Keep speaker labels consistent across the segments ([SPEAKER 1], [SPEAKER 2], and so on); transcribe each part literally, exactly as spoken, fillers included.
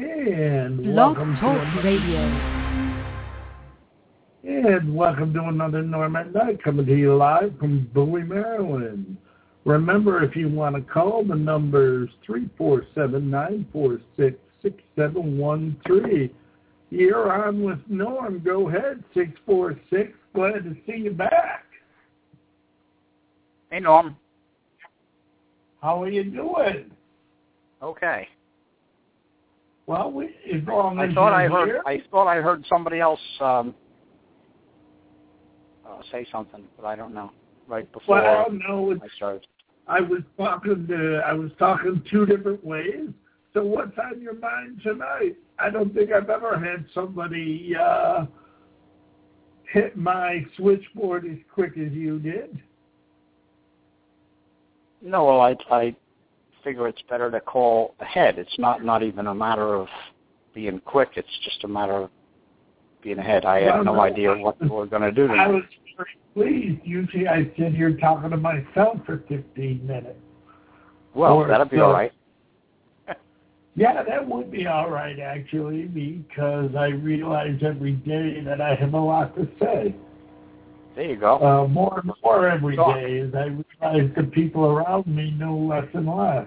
[SPEAKER 1] And
[SPEAKER 2] Blog
[SPEAKER 1] welcome
[SPEAKER 2] Talk
[SPEAKER 1] to
[SPEAKER 2] Radio.
[SPEAKER 1] And welcome to another Norm at Night, coming to you live from Bowie, Maryland. Remember, if you want to call, the number's three four seven, nine four six, six seven one three. You're on with Norm. Go ahead, six four six. Glad to see you back.
[SPEAKER 3] Hey, Norm.
[SPEAKER 1] How are you doing?
[SPEAKER 3] Okay.
[SPEAKER 1] Well, we, as long
[SPEAKER 3] I
[SPEAKER 1] as
[SPEAKER 3] thought I
[SPEAKER 1] you're
[SPEAKER 3] heard.
[SPEAKER 1] here,
[SPEAKER 3] I thought I heard somebody else um, uh, say something, but I don't know. Right before
[SPEAKER 1] well, no, it's,
[SPEAKER 3] I started.
[SPEAKER 1] I was talking to. I was talking two different ways. So what's on your mind tonight? I don't think I've ever had somebody uh, hit my switchboard as quick as you did.
[SPEAKER 3] No, well, I I figure it's better to call ahead. It's not not even a matter of being quick. It's just a matter of being ahead. I
[SPEAKER 1] well,
[SPEAKER 3] had no
[SPEAKER 1] no,
[SPEAKER 3] idea what we were going to do tonight.
[SPEAKER 1] I was very pleased. Usually I sit here talking to myself for fifteen minutes.
[SPEAKER 3] Well,
[SPEAKER 1] or
[SPEAKER 3] that'll be
[SPEAKER 1] so.
[SPEAKER 3] all right.
[SPEAKER 1] Yeah, that would be all right, actually, because I realize every day that I have a lot to say.
[SPEAKER 3] There you go.
[SPEAKER 1] Uh, more and more every
[SPEAKER 3] Talk.
[SPEAKER 1] day as I realize the people around me know less and less.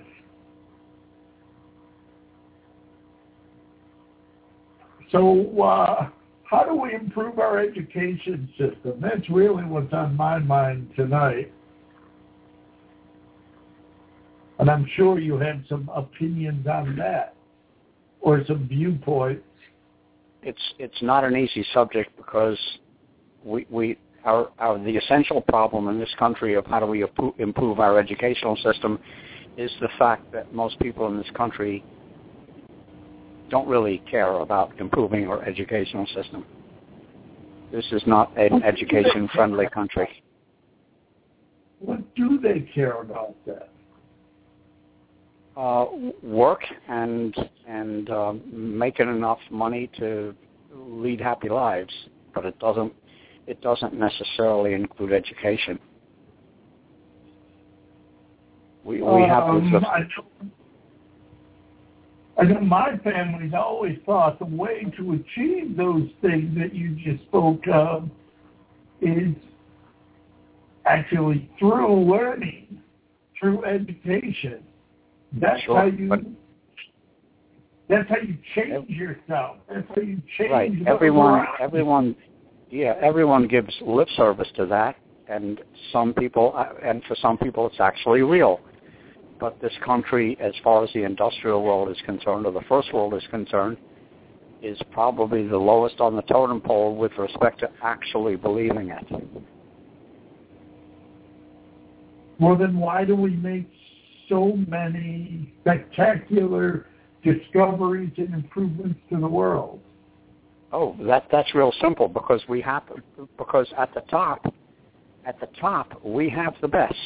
[SPEAKER 1] So uh, how do we improve our education system? That's really what's on my mind tonight. And I'm sure you have some opinions on that or some viewpoints.
[SPEAKER 3] It's it's not an easy subject because we we our, our the essential problem in this country of how do we improve our educational system is the fact that most people in this country don't really care about improving our educational system. This is not an education-friendly country.
[SPEAKER 1] What do they care about that?
[SPEAKER 3] Uh, work and and uh, making enough money to lead happy lives, but it doesn't it doesn't necessarily include education. We we have
[SPEAKER 1] um,
[SPEAKER 3] this.
[SPEAKER 1] I, know, I know my family's always thought the way to achieve those things that you just spoke of is actually through learning, through education. That's
[SPEAKER 3] Sure,
[SPEAKER 1] how you.
[SPEAKER 3] but,
[SPEAKER 1] that's how you change yourself. That's how you change.
[SPEAKER 3] Right. Everyone. Everyone. Yeah. Everyone gives lip service to that, and some people, and for some people, it's actually real. But this country, as far as the industrial world is concerned, or the first world is concerned, is probably the lowest on the totem pole with respect to actually believing it.
[SPEAKER 1] Well, then why do we make so many spectacular discoveries and improvements to the world?
[SPEAKER 3] Oh, that that's real simple because we have because at the top, at the top we have the best.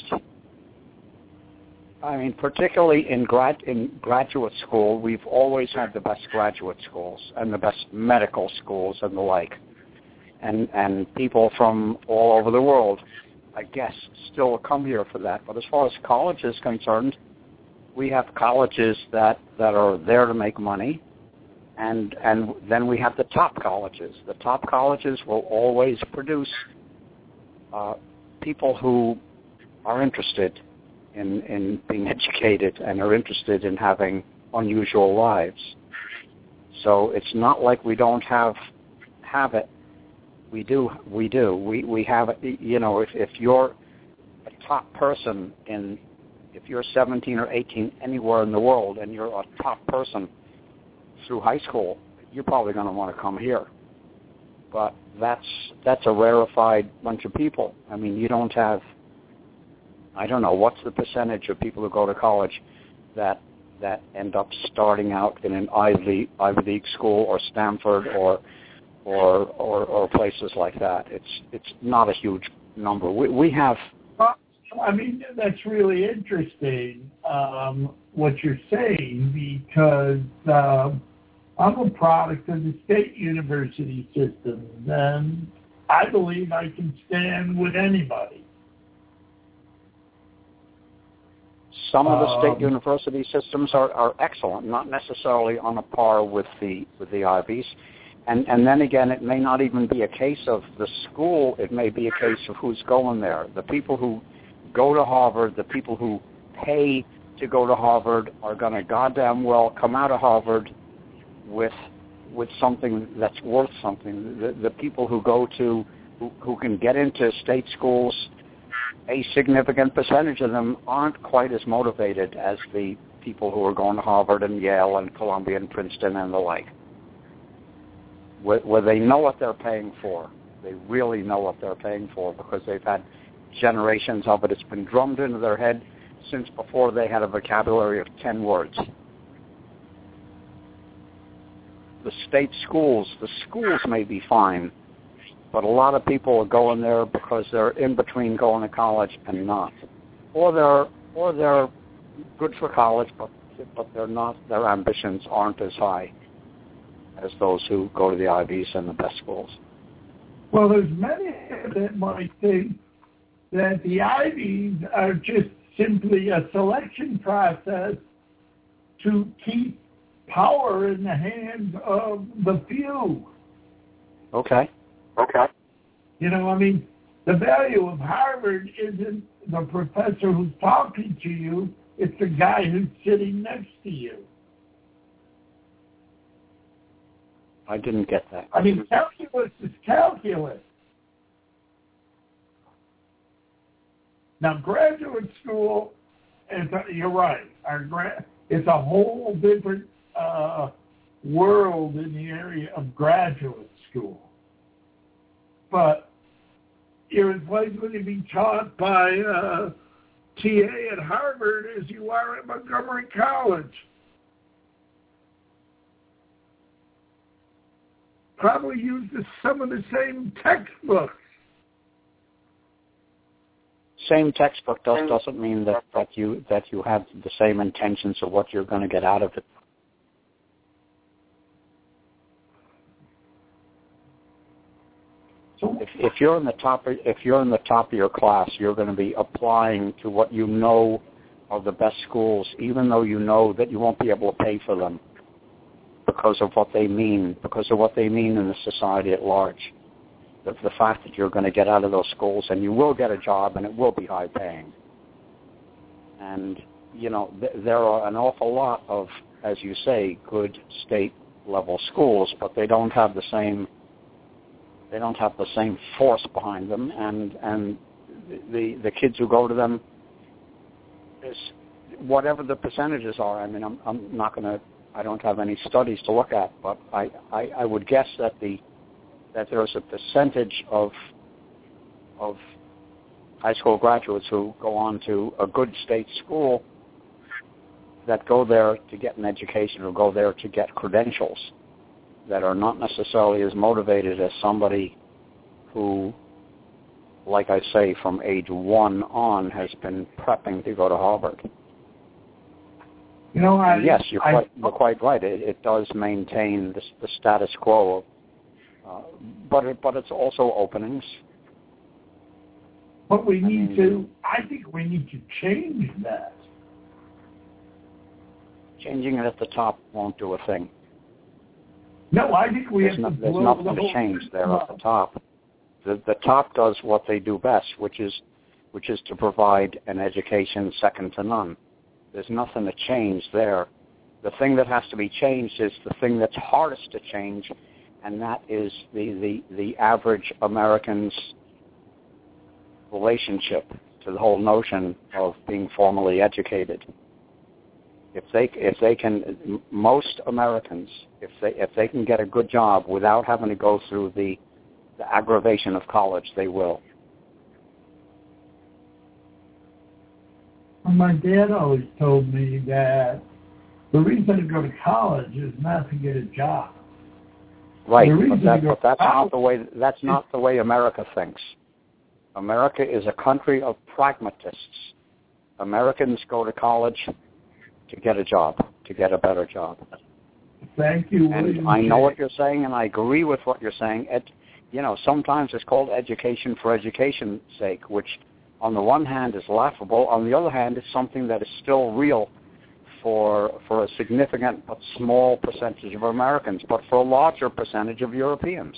[SPEAKER 3] I mean, particularly in grad in graduate school, we've always had the best graduate schools and the best medical schools and the like, and and people from all over the world, I guess, still come here for that. But as far as college is concerned, we have colleges that, that are there to make money, and and then we have the top colleges. The top colleges will always produce uh, people who are interested in, in being educated and are interested in having unusual lives. So it's not like we don't have have it. We do. We do. We we have it. You know, if if you're a top person in, if you're seventeen or eighteen anywhere in the world and you're a top person through high school, you're probably going to want to come here. But that's that's a rarefied bunch of people. I mean, you don't have. I don't know what's the percentage of people who go to college that that end up starting out in an Ivy Ivy League school or Stanford or. Or, or or places like that. It's it's not a huge number. We we have.
[SPEAKER 1] Well, I mean, that's really interesting um, what you're saying because um, I'm a product of the state university system, and I believe I can stand with anybody.
[SPEAKER 3] Some of the state
[SPEAKER 1] um,
[SPEAKER 3] university systems are, are excellent, not necessarily on a par with the with the Ivies. And, and then again, it may not even be a case of the school. It may be a case of who's going there. The people who go to Harvard, the people who pay to go to Harvard are going to goddamn well come out of Harvard with with something that's worth something. The, the people who go to, who, who can get into state schools, a significant percentage of them aren't quite as motivated as the people who are going to Harvard and Yale and Columbia and Princeton and the like. Where, where they know what they're paying for. They really know what they're paying for because they've had generations of it. It's been drummed into their head since before they had a vocabulary of ten words. The state schools, the schools may be fine, but a lot of people are going there because they're in between going to college and not. Or they're, or they're good for college, but, but they're not, their ambitions aren't as high as those who go to the Ivies and the best schools.
[SPEAKER 1] Well, there's many that might think that the Ivies are just simply a selection process to keep power in the hands of the few.
[SPEAKER 3] Okay. Okay.
[SPEAKER 1] You know, I mean, the value of Harvard isn't the professor who's talking to you, it's the guy who's sitting next to you.
[SPEAKER 3] I didn't get that.
[SPEAKER 1] I mean, calculus is calculus. Now, graduate school, is a, you're right. Our gra- it's a whole different uh, world in the area of graduate school. But you're as likely to be taught by uh, T A at Harvard as you are at Montgomery College. Probably use the, some of the same textbooks.
[SPEAKER 3] Same textbook does, doesn't mean that, that you that you have the same intentions of what you're going to get out of it.
[SPEAKER 1] So
[SPEAKER 3] if, if you're in the top, if you're in the top of your class, you're going to be applying to what you know are the best schools, even though you know that you won't be able to pay for them because of what they mean, because of what they mean in the society at large. The, the fact that you're going to get out of those schools and you will get a job and it will be high paying. And, you know, th- there are an awful lot of, as you say, good state level schools, but they don't have the same, they don't have the same force behind them, and, and the, the kids who go to them, is whatever the percentages are. I mean, I'm, I'm not going to, I don't have any studies to look at, but I, I, I would guess that the that there's a percentage of of high school graduates who go on to a good state school that go there to get an education or go there to get credentials that are not necessarily as motivated as somebody who, like I say, from age one on has been prepping to go to Harvard.
[SPEAKER 1] You know, I,
[SPEAKER 3] yes, you're
[SPEAKER 1] I,
[SPEAKER 3] quite, you're quite right. It, it does maintain the, the status quo, uh, but it, but it's also openings.
[SPEAKER 1] But we need
[SPEAKER 3] I mean,
[SPEAKER 1] to. I think we need to change that.
[SPEAKER 3] Changing it at the top won't do a thing.
[SPEAKER 1] No, I think we
[SPEAKER 3] there's
[SPEAKER 1] have
[SPEAKER 3] no,
[SPEAKER 1] to
[SPEAKER 3] There's
[SPEAKER 1] blow
[SPEAKER 3] nothing
[SPEAKER 1] the
[SPEAKER 3] to
[SPEAKER 1] whole
[SPEAKER 3] change there
[SPEAKER 1] system
[SPEAKER 3] at the top. The, the top does what they do best, which is which is to provide an education second to none. There's nothing to change there. The thing that has to be changed is the thing that's hardest to change, and that is the, the, the average American's relationship to the whole notion of being formally educated. If they if they can, most Americans, if they if they can get a good job without having to go through the, the aggravation of college, they will.
[SPEAKER 1] My dad always told me that the reason to go to college is not to get a job.
[SPEAKER 3] Right,
[SPEAKER 1] The reason
[SPEAKER 3] but, that,
[SPEAKER 1] to go
[SPEAKER 3] but that's
[SPEAKER 1] to
[SPEAKER 3] not
[SPEAKER 1] college
[SPEAKER 3] the way. That's not the way America thinks. America is a country of pragmatists. Americans go to college to get a job, to get a better job.
[SPEAKER 1] Thank you,
[SPEAKER 3] And
[SPEAKER 1] William
[SPEAKER 3] I know
[SPEAKER 1] J.
[SPEAKER 3] what you're saying, and I agree with what you're saying. Ed, you know, sometimes it's called education for education's sake, which on the one hand, is laughable. On the other hand, it's something that is still real for for a significant but small percentage of Americans, but for a larger percentage of Europeans.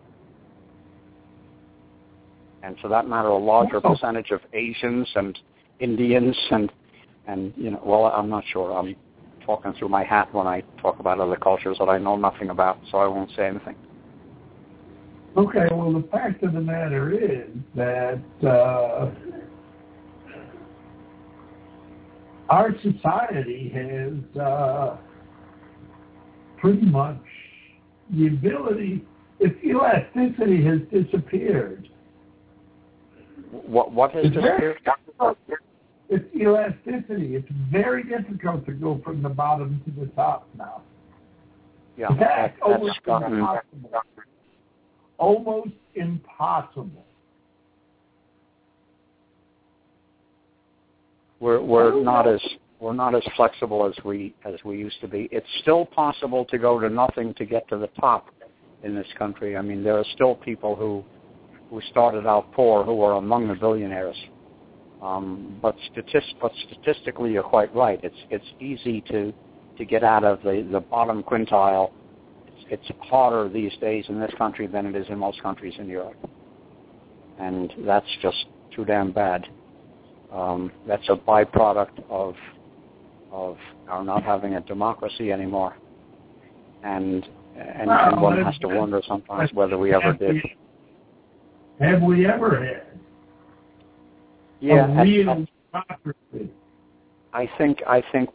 [SPEAKER 3] And for that matter, a larger percentage of Asians and Indians and, and you know, well, I'm not sure. I'm talking through my hat when I talk about other cultures that I know nothing about, so I won't say anything.
[SPEAKER 1] Okay, well, the fact of the matter is that uh, our society has uh, pretty much the ability, its elasticity has disappeared.
[SPEAKER 3] What what has disappeared?
[SPEAKER 1] It's elasticity. It's very difficult to go from the bottom to the top now.
[SPEAKER 3] Yeah,
[SPEAKER 1] that's
[SPEAKER 3] that, that's
[SPEAKER 1] almost
[SPEAKER 3] gotten,
[SPEAKER 1] impossible. Almost impossible.
[SPEAKER 3] We're we're not as we're not as flexible as we as we used to be. It's still possible to go to nothing to get to the top in this country. I mean, there are still people who who started out poor who are among the billionaires. Um, but, statist- but statistically, you're quite right. It's it's easy to, to get out of the, the bottom quintile. It's, it's harder these days in this country than it is in most countries in Europe. And that's just too damn bad. Um, that's a byproduct of of our not having a democracy anymore. And and,
[SPEAKER 1] well,
[SPEAKER 3] and one has to wonder sometimes whether we ever did.
[SPEAKER 1] Have we ever had
[SPEAKER 3] yeah,
[SPEAKER 1] a real
[SPEAKER 3] at,
[SPEAKER 1] democracy?
[SPEAKER 3] I think I think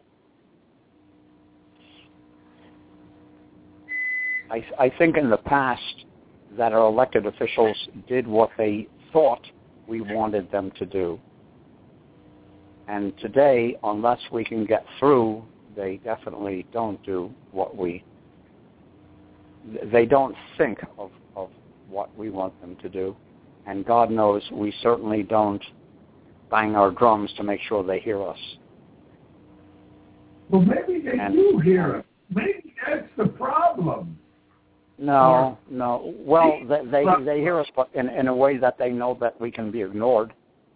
[SPEAKER 3] I, I think in the past that our elected officials did what they thought we wanted them to do. And today, unless we can get through, they definitely don't do what we, they don't think of, of what we want them to do. And God knows we certainly don't bang our drums to make sure they hear us.
[SPEAKER 1] Well, maybe they and, do hear us. Maybe that's the problem.
[SPEAKER 3] No, no. Well, they they, they hear us, but in, in a way that they know that we can be ignored.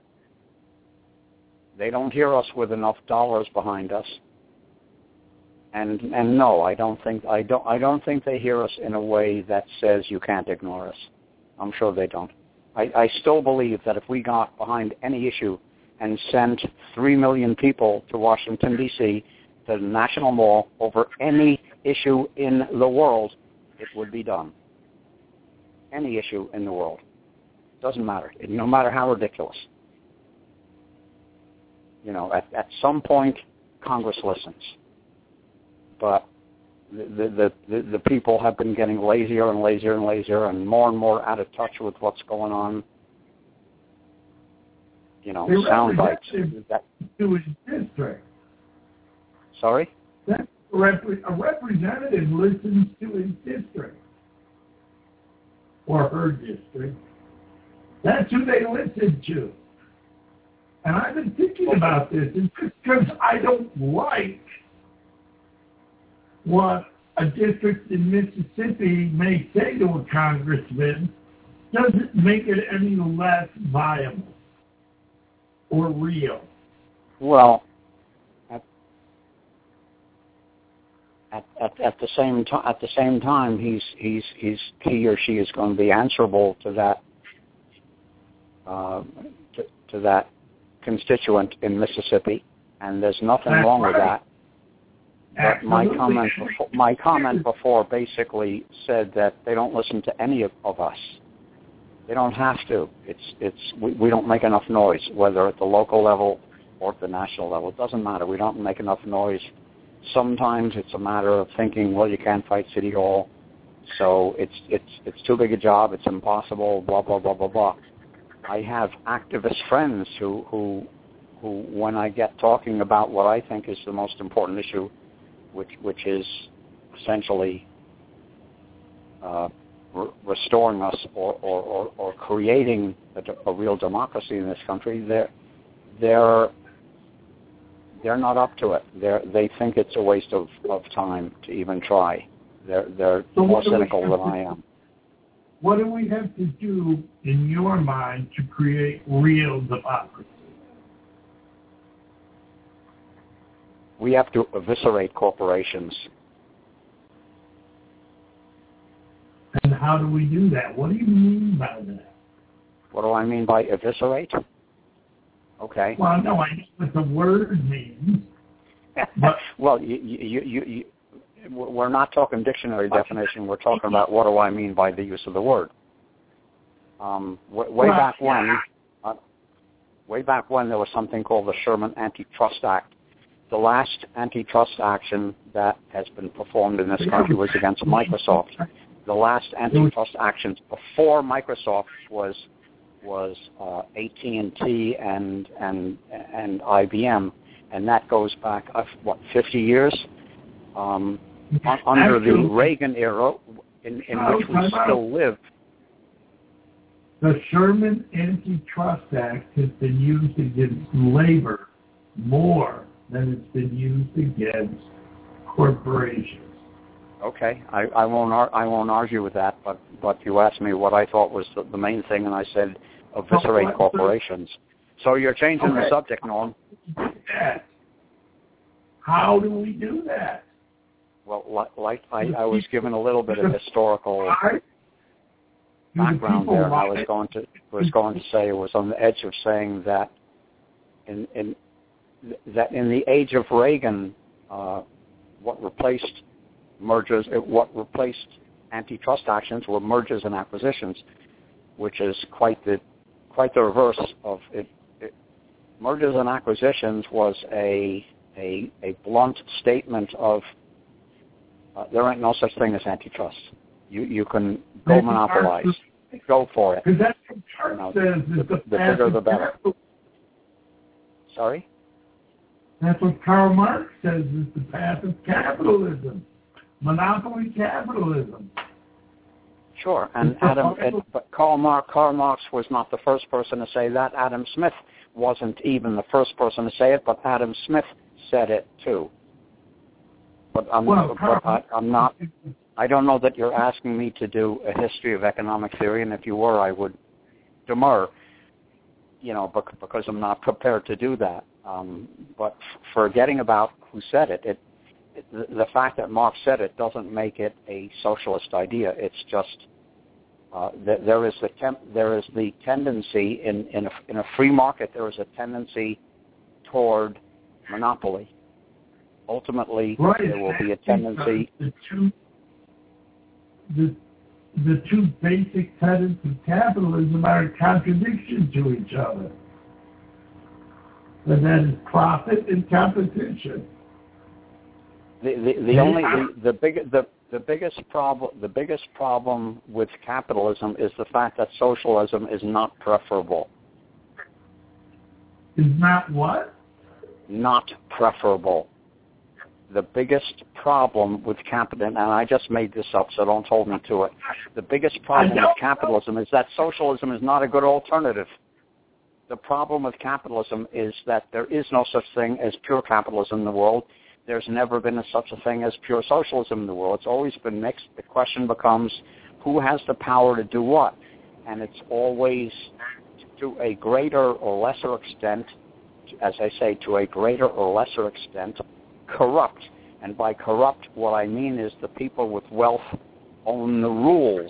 [SPEAKER 3] They don't hear us with enough dollars behind us. And and no, I don't think I don't I don't think they hear us in a way that says you can't ignore us. I'm sure they don't. I, I still believe that if we got behind any issue and sent three million people to Washington, D C, to the National Mall over any issue in the world, it would be done. Any issue in the world. Doesn't matter. No matter how ridiculous. You know, at, at some point, Congress listens. But the, the, the, the people have been getting lazier and lazier and lazier and more and more out of touch with what's going on. You know, sound bites. That,
[SPEAKER 1] to his district.
[SPEAKER 3] Sorry?
[SPEAKER 1] That rep- a representative listens to his district. Or her district. That's who they listen to. And I've been thinking about this. It's just because I don't like what a district in Mississippi may say to a congressman doesn't make it any less viable or real.
[SPEAKER 3] Well, at at, at, at the same time, at the same time, he's he's he's he or she is going to be answerable to that uh, to, to that constituent in Mississippi, and there's nothing
[SPEAKER 1] That's
[SPEAKER 3] wrong
[SPEAKER 1] right.
[SPEAKER 3] with that. But
[SPEAKER 1] Absolutely.
[SPEAKER 3] my comment before, my comment before basically said that they don't listen to any of, of us. They don't have to. It's it's we, we don't make enough noise, whether at the local level or at the national level. It doesn't matter. We don't make enough noise. Sometimes it's a matter of thinking, well, you can't fight City Hall, so it's it's it's too big a job. It's impossible. Blah blah blah blah blah. I have activist friends who who who, when I get talking about what I think is the most important issue, which which is essentially uh, re- restoring us or, or, or, or creating a, a real democracy in this country, they're they're they're not up to it. They they think it's a waste of, of time to even try. They're they're
[SPEAKER 1] so
[SPEAKER 3] more cynical than I am.
[SPEAKER 1] what do we have to do, in your mind, to create real democracy?
[SPEAKER 3] We have to eviscerate corporations.
[SPEAKER 1] And how do we do that? What do you mean by that?
[SPEAKER 3] What do I mean by eviscerate? Okay.
[SPEAKER 1] Well, no, I know what the word means. But
[SPEAKER 3] well, you, you, you, you, we're not talking dictionary definition. We're talking about what do I mean by the use of the word. Um, way, way
[SPEAKER 1] well,
[SPEAKER 3] back when,
[SPEAKER 1] yeah.
[SPEAKER 3] uh, way back when, there was something called the Sherman Antitrust Act. The last antitrust action that has been performed in this country was against Microsoft. The last antitrust actions before Microsoft was was uh, A T and T and and and I B M, and that goes back uh, what fifty years. Um, under the Reagan era, in, in which we still live.
[SPEAKER 1] The Sherman Antitrust Act has been used against labor more than it's been used against corporations.
[SPEAKER 3] Okay, I, I won't ar- I won't argue with that, but, but you asked me what I thought was the, the main thing, and I said eviscerate oh, corporations. So you're changing okay. the subject, Norm.
[SPEAKER 1] How do we do that?
[SPEAKER 3] Well, like I, I was given a little bit of historical background there, and I was going to was going to say it was on the edge of saying that in in that in the age of Reagan, uh, what replaced mergers, what replaced antitrust actions were mergers and acquisitions, which is quite the quite the reverse of it. it mergers and acquisitions was a a a blunt statement of Uh, there ain't no such thing as antitrust. You you can go monopolize. Go for it.
[SPEAKER 1] Because that's what Marx you know, says is the,
[SPEAKER 3] the, the bigger the better.
[SPEAKER 1] Capital.
[SPEAKER 3] Sorry?
[SPEAKER 1] That's what Karl Marx says is the path of capitalism. Monopoly capitalism.
[SPEAKER 3] Sure. And Adam, it, but Karl Marx, Karl Marx was not the first person to say that. Adam Smith wasn't even the first person to say it, but Adam Smith said it too. But I'm,
[SPEAKER 1] well,
[SPEAKER 3] but I, I'm not. I don't know that you're asking me to do a history of economic theory, and if you were, I would demur. You know, because I'm not prepared to do that. Um, but forgetting about who said it, it, it, the fact that Marx said it doesn't make it a socialist idea. It's just uh, that there is the temp, there is the tendency in in a, in a free market. There is a tendency toward monopoly. Ultimately,
[SPEAKER 1] right.
[SPEAKER 3] there will be a tendency.
[SPEAKER 1] The two, the, the two basic tenets of capitalism are a contradiction to each other. And that is profit and competition.
[SPEAKER 3] The the, the only the, the big the the biggest problem the biggest problem with capitalism is the fact that socialism is not preferable.
[SPEAKER 1] Is not what?
[SPEAKER 3] Not preferable. The biggest problem with capitalism, and I just made this up, so don't hold me to it. The biggest problem with capitalism is that socialism is not a good alternative. The problem with capitalism is that there is no such thing as pure capitalism in the world. There's never been a, such a thing as pure socialism in the world. It's always been mixed. The question becomes, who has the power to do what? And it's always, to a greater or lesser extent, as I say, to a greater or lesser extent, corrupt. And by corrupt, what I mean is the people with wealth own the rules,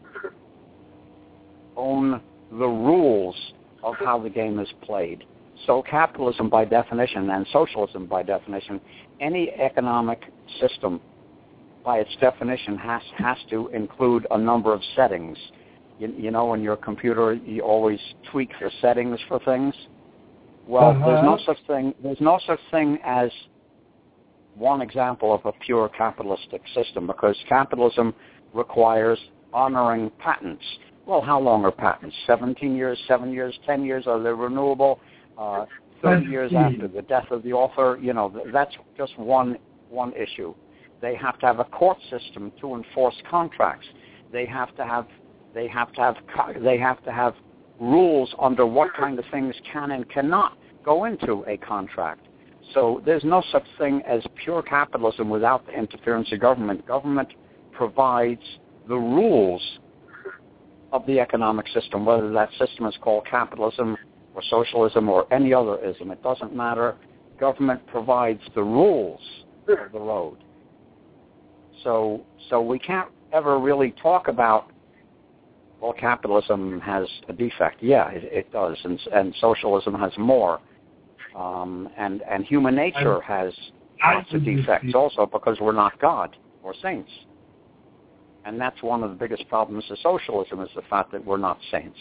[SPEAKER 3] own the rules of how the game is played. So capitalism by definition, and socialism by definition, any economic system by its definition has, has to include a number of settings. You, you know, in your computer, you always tweak the settings for things. Well, uh-huh. there's no such thing. There's no such thing as one example of a pure capitalistic system, because capitalism requires honoring patents. Well, how long are patents? seventeen years, seven years, ten years? Are they renewable? Uh, thirty years after the death of the author? You know, that's just one one issue. They have to have a court system to enforce contracts. They have to have they have to have they have to have rules under what kind of things can and cannot go into a contract. So there's no such thing as pure capitalism without the interference of government. Government provides the rules of the economic system, whether that system is called capitalism or socialism or any other ism. It doesn't matter. Government provides the rules for the road. So, so we can't ever really talk about, well, capitalism has a defect. Yeah, it, it does, and, and socialism has more. Um, and, and human nature has lots of defects also because we're not God or saints. And that's one of the biggest problems of socialism is the fact that we're not saints.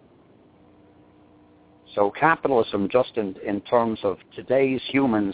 [SPEAKER 3] So capitalism, just in, in terms of today's humans,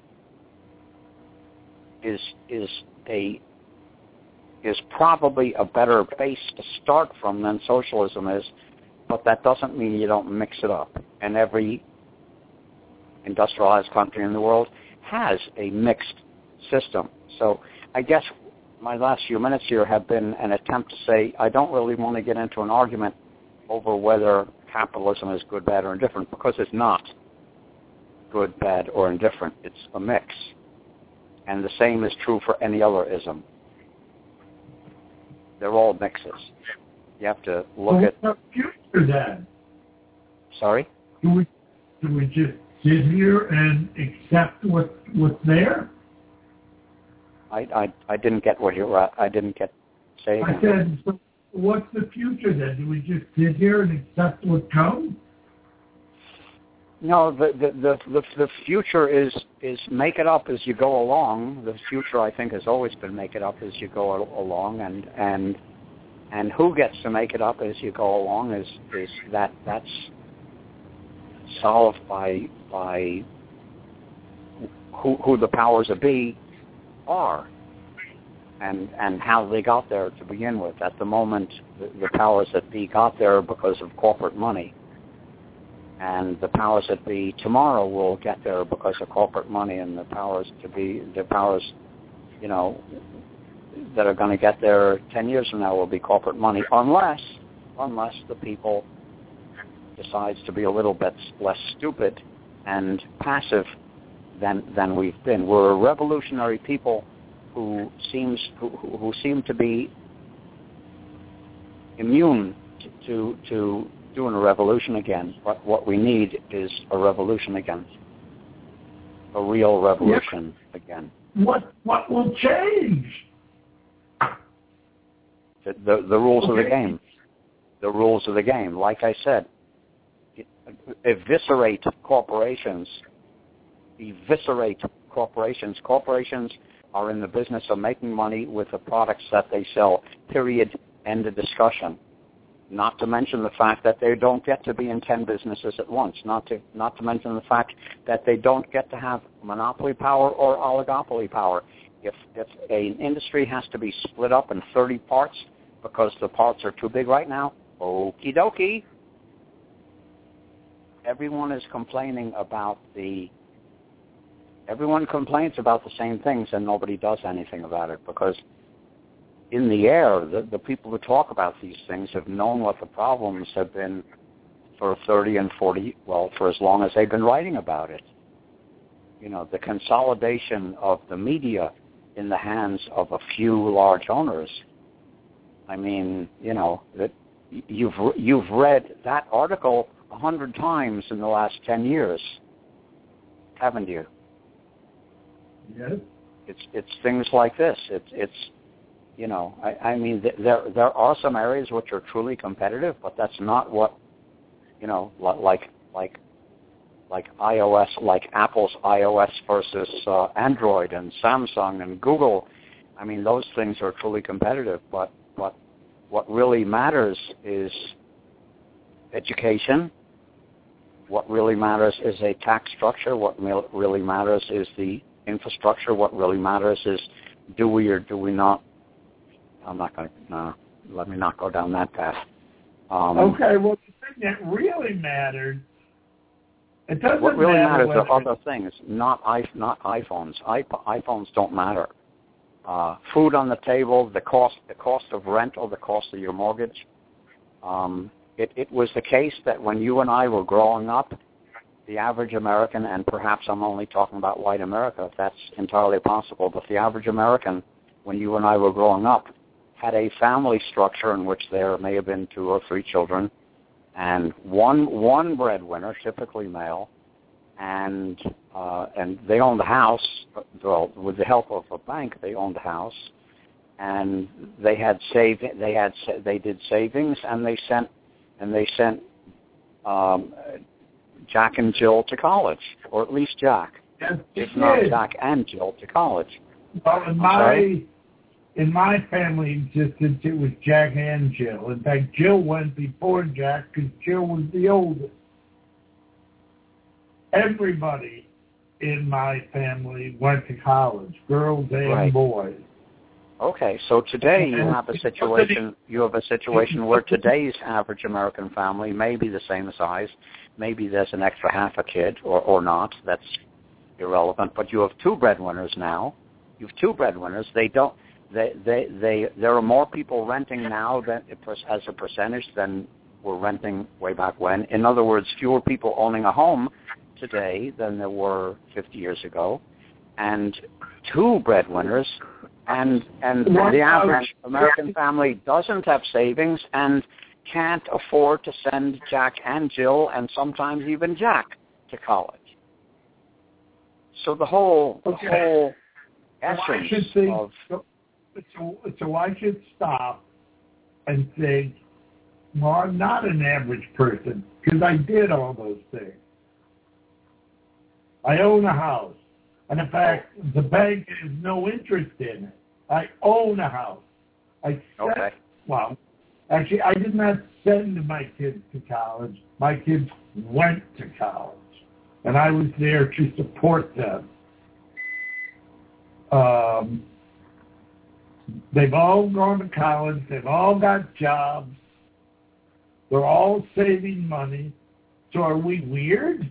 [SPEAKER 3] is is a is probably a better base to start from than socialism is, but that doesn't mean you don't mix it up. And every industrialized country in the world has a mixed system. So I guess my last few minutes here have been an attempt to say I don't really want to get into an argument over whether capitalism is good, bad, or indifferent, because it's not good, bad, or indifferent. It's a mix. And the same is true for any other ism. They're all mixes. You have to look
[SPEAKER 1] well,
[SPEAKER 3] at...
[SPEAKER 1] What's the future then?
[SPEAKER 3] Sorry?
[SPEAKER 1] Do we, do we just sit here and accept what, what's there?
[SPEAKER 3] I, I, I didn't get what you were at. I didn't get... Say again.
[SPEAKER 1] I said, so what's the future then? Do we just sit here and accept what comes?
[SPEAKER 3] No, the, the the the the future is is make it up as you go along. The future, I think, has always been make it up as you go along, and and and who gets to make it up as you go along is is that that's solved by by who who the powers that be are, and and how they got there to begin with. At the moment, the, the powers that be got there because of corporate money. And the powers that be tomorrow will get there because of corporate money, and the powers to be, the powers, you know, that are going to get there ten years from now will be corporate money, unless, unless the people decides to be a little bit less stupid and passive than than we've been. We're a revolutionary people who seems who, who seem to be immune to to. to doing a revolution again. What what we need is a revolution again, a real revolution yeah. again.
[SPEAKER 1] What what will change?
[SPEAKER 3] The the, the rules
[SPEAKER 1] okay.
[SPEAKER 3] of the game. The rules of the game. Like I said, eviscerate corporations. Eviscerate corporations. Corporations are in the business of making money with the products that they sell. Period. End of discussion. Not to mention the fact that they don't get to be in ten businesses at once. Not to not to mention the fact that they don't get to have monopoly power or oligopoly power. If if an industry has to be split up in thirty parts because the parts are too big right now, okie dokie. Everyone is complaining about the. Everyone complains about the same things, and nobody does anything about it because. In the air, the, the people who talk about these things have known what the problems have been for thirty and forty, well, for as long as they've been writing about it. You know, the consolidation of the media in the hands of a few large owners. I mean, you know, that you've you've read that article a hundred times in the last ten years, haven't you?
[SPEAKER 1] Yes.
[SPEAKER 3] It's it's things like this. It's it's. You know, I, I mean, th- there there are some areas which are truly competitive, but that's not what, you know, like like like iOS, like Apple's iOS versus uh, Android and Samsung and Google. I mean, those things are truly competitive, but but what really matters is education. What really matters is a tax structure. What really matters is the infrastructure. What really matters is do we or do we not. I'm not going to, no, let me not go down that path. Um,
[SPEAKER 1] okay, well, the thing that really matters, it doesn't
[SPEAKER 3] what really
[SPEAKER 1] matter
[SPEAKER 3] matters are other things, not i not iPhones. I, iPhones don't matter. Uh, food on the table, the cost, the cost of rent or the cost of your mortgage. Um, it, it was the case that when you and I were growing up, the average American, and perhaps I'm only talking about white America, if that's entirely possible, but the average American, when you and I were growing up, had a family structure in which there may have been two or three children, and one one breadwinner, typically male, and uh, and they owned the house. Well, with the help of a bank, they owned the house, and they had save they had they did savings, and they sent and they sent um, Jack and Jill to college, or at least Jack,
[SPEAKER 1] Yes,
[SPEAKER 3] if
[SPEAKER 1] it
[SPEAKER 3] not
[SPEAKER 1] did.
[SPEAKER 3] Jack and Jill to college.
[SPEAKER 1] Well, in
[SPEAKER 3] I'm
[SPEAKER 1] my
[SPEAKER 3] sorry?
[SPEAKER 1] in my family existence, it was Jack and Jill. In fact, Jill went before Jack because Jill was the oldest. Everybody in my family went to college, girls and
[SPEAKER 3] Right.
[SPEAKER 1] boys.
[SPEAKER 3] Okay, so today you have a situation. You have a situation where today's average American family may be the same size. Maybe there's an extra half a kid, or or not. That's irrelevant. But you have two breadwinners now. You have two breadwinners. They don't. They they they. There are more people renting now than as a percentage than were renting way back when. In other words, fewer people owning a home today than there were fifty years ago, and two breadwinners. And and the average American family doesn't have savings and can't afford to send Jack and Jill, and sometimes even Jack, to college. So the whole the
[SPEAKER 1] Okay.
[SPEAKER 3] whole
[SPEAKER 1] So I
[SPEAKER 3] essence
[SPEAKER 1] should think,
[SPEAKER 3] of
[SPEAKER 1] so, so, so I should stop and think, well, I'm not an average person because I did all those things. I own a house. And in fact, the bank has no interest in it. I own a house. I sent,
[SPEAKER 3] Okay.
[SPEAKER 1] well, actually, I did not send my kids to college. My kids went to college, and I was there to support them. Um, they've all gone to college. They've all got jobs. They're all saving money. So are we weird?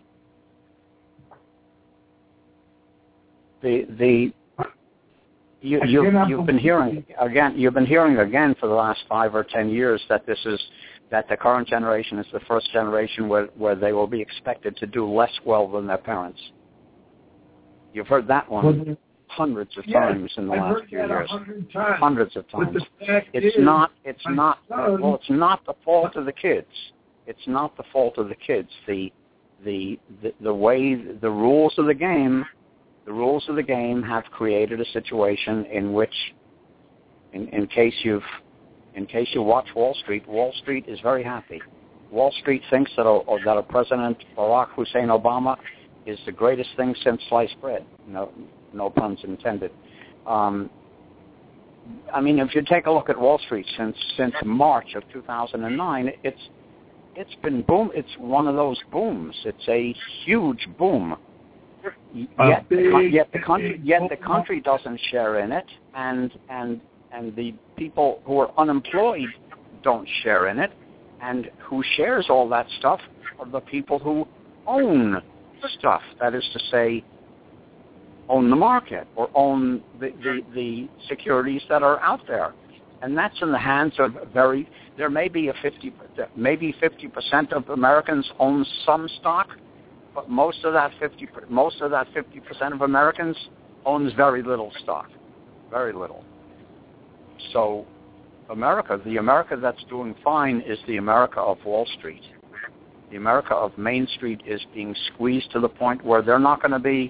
[SPEAKER 3] the the you you you've been hearing again you've been hearing again for the last five or ten years that this is that the current generation is the first generation where where they will be expected to do less well than their parents. You've heard that one
[SPEAKER 1] Well,
[SPEAKER 3] hundreds of
[SPEAKER 1] yes,
[SPEAKER 3] times in the
[SPEAKER 1] I've
[SPEAKER 3] last
[SPEAKER 1] heard
[SPEAKER 3] few
[SPEAKER 1] that
[SPEAKER 3] years.
[SPEAKER 1] a hundred times.
[SPEAKER 3] Hundreds of
[SPEAKER 1] But
[SPEAKER 3] times.
[SPEAKER 1] the fact
[SPEAKER 3] It's
[SPEAKER 1] is,
[SPEAKER 3] not it's
[SPEAKER 1] my
[SPEAKER 3] not
[SPEAKER 1] son-
[SPEAKER 3] well it's not the fault of the kids. It's not the fault of the kids. The the the, the way the rules of the game The rules of the game have created a situation in which, in, in case you've, in case you watch Wall Street, Wall Street is very happy. Wall Street thinks that a, that a President Barack Hussein Obama is the greatest thing since sliced bread. No, no puns intended. Um, I mean, if you take a look at Wall Street since since March of two thousand nine, it's it's been boom. It's one of those booms. It's a huge boom. Yet,
[SPEAKER 1] big,
[SPEAKER 3] the, yet the country,
[SPEAKER 1] big
[SPEAKER 3] yet the country doesn't share in it, and and and the people who are unemployed don't share in it, and who shares all that stuff are the people who own stuff. That is to say, own the market or own the the, the securities that are out there, and that's in the hands of very. There may be a fifty, maybe fifty percent of Americans own some stock. But most of that fifty, most of that fifty percent of Americans owns very little stock, very little. So, America, the America that's doing fine, is the America of Wall Street. The America of Main Street is being squeezed to the point where they're not going to be.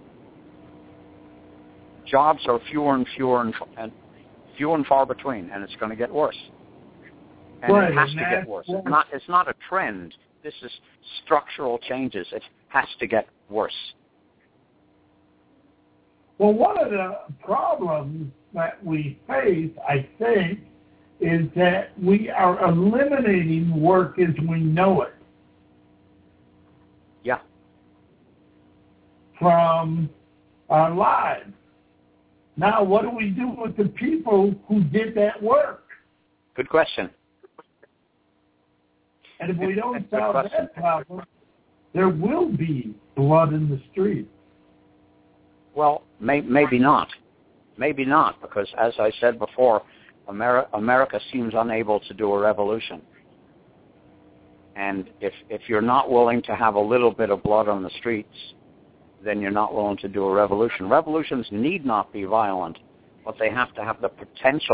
[SPEAKER 3] Jobs are fewer and fewer and, and few and far between, and it's going to get worse. And
[SPEAKER 1] right,
[SPEAKER 3] it has
[SPEAKER 1] and
[SPEAKER 3] to get worse. It's not. It's not a trend. This is structural changes. It has to get worse.
[SPEAKER 1] Well, one of the problems that we face, I think, is that we are eliminating work as we know it.
[SPEAKER 3] Yeah.
[SPEAKER 1] From our lives. Now, what do we do with the people who did that work?
[SPEAKER 3] Good question.
[SPEAKER 1] And if we don't
[SPEAKER 3] Good
[SPEAKER 1] solve
[SPEAKER 3] question.
[SPEAKER 1] that problem, there will be blood in the street.
[SPEAKER 3] Well, may, maybe not. Maybe not, because as I said before, Ameri- America seems unable to do a revolution. And if if you're not willing to have a little bit of blood on the streets, then you're not willing to do a revolution. Revolutions need not be violent, but they have to have the potential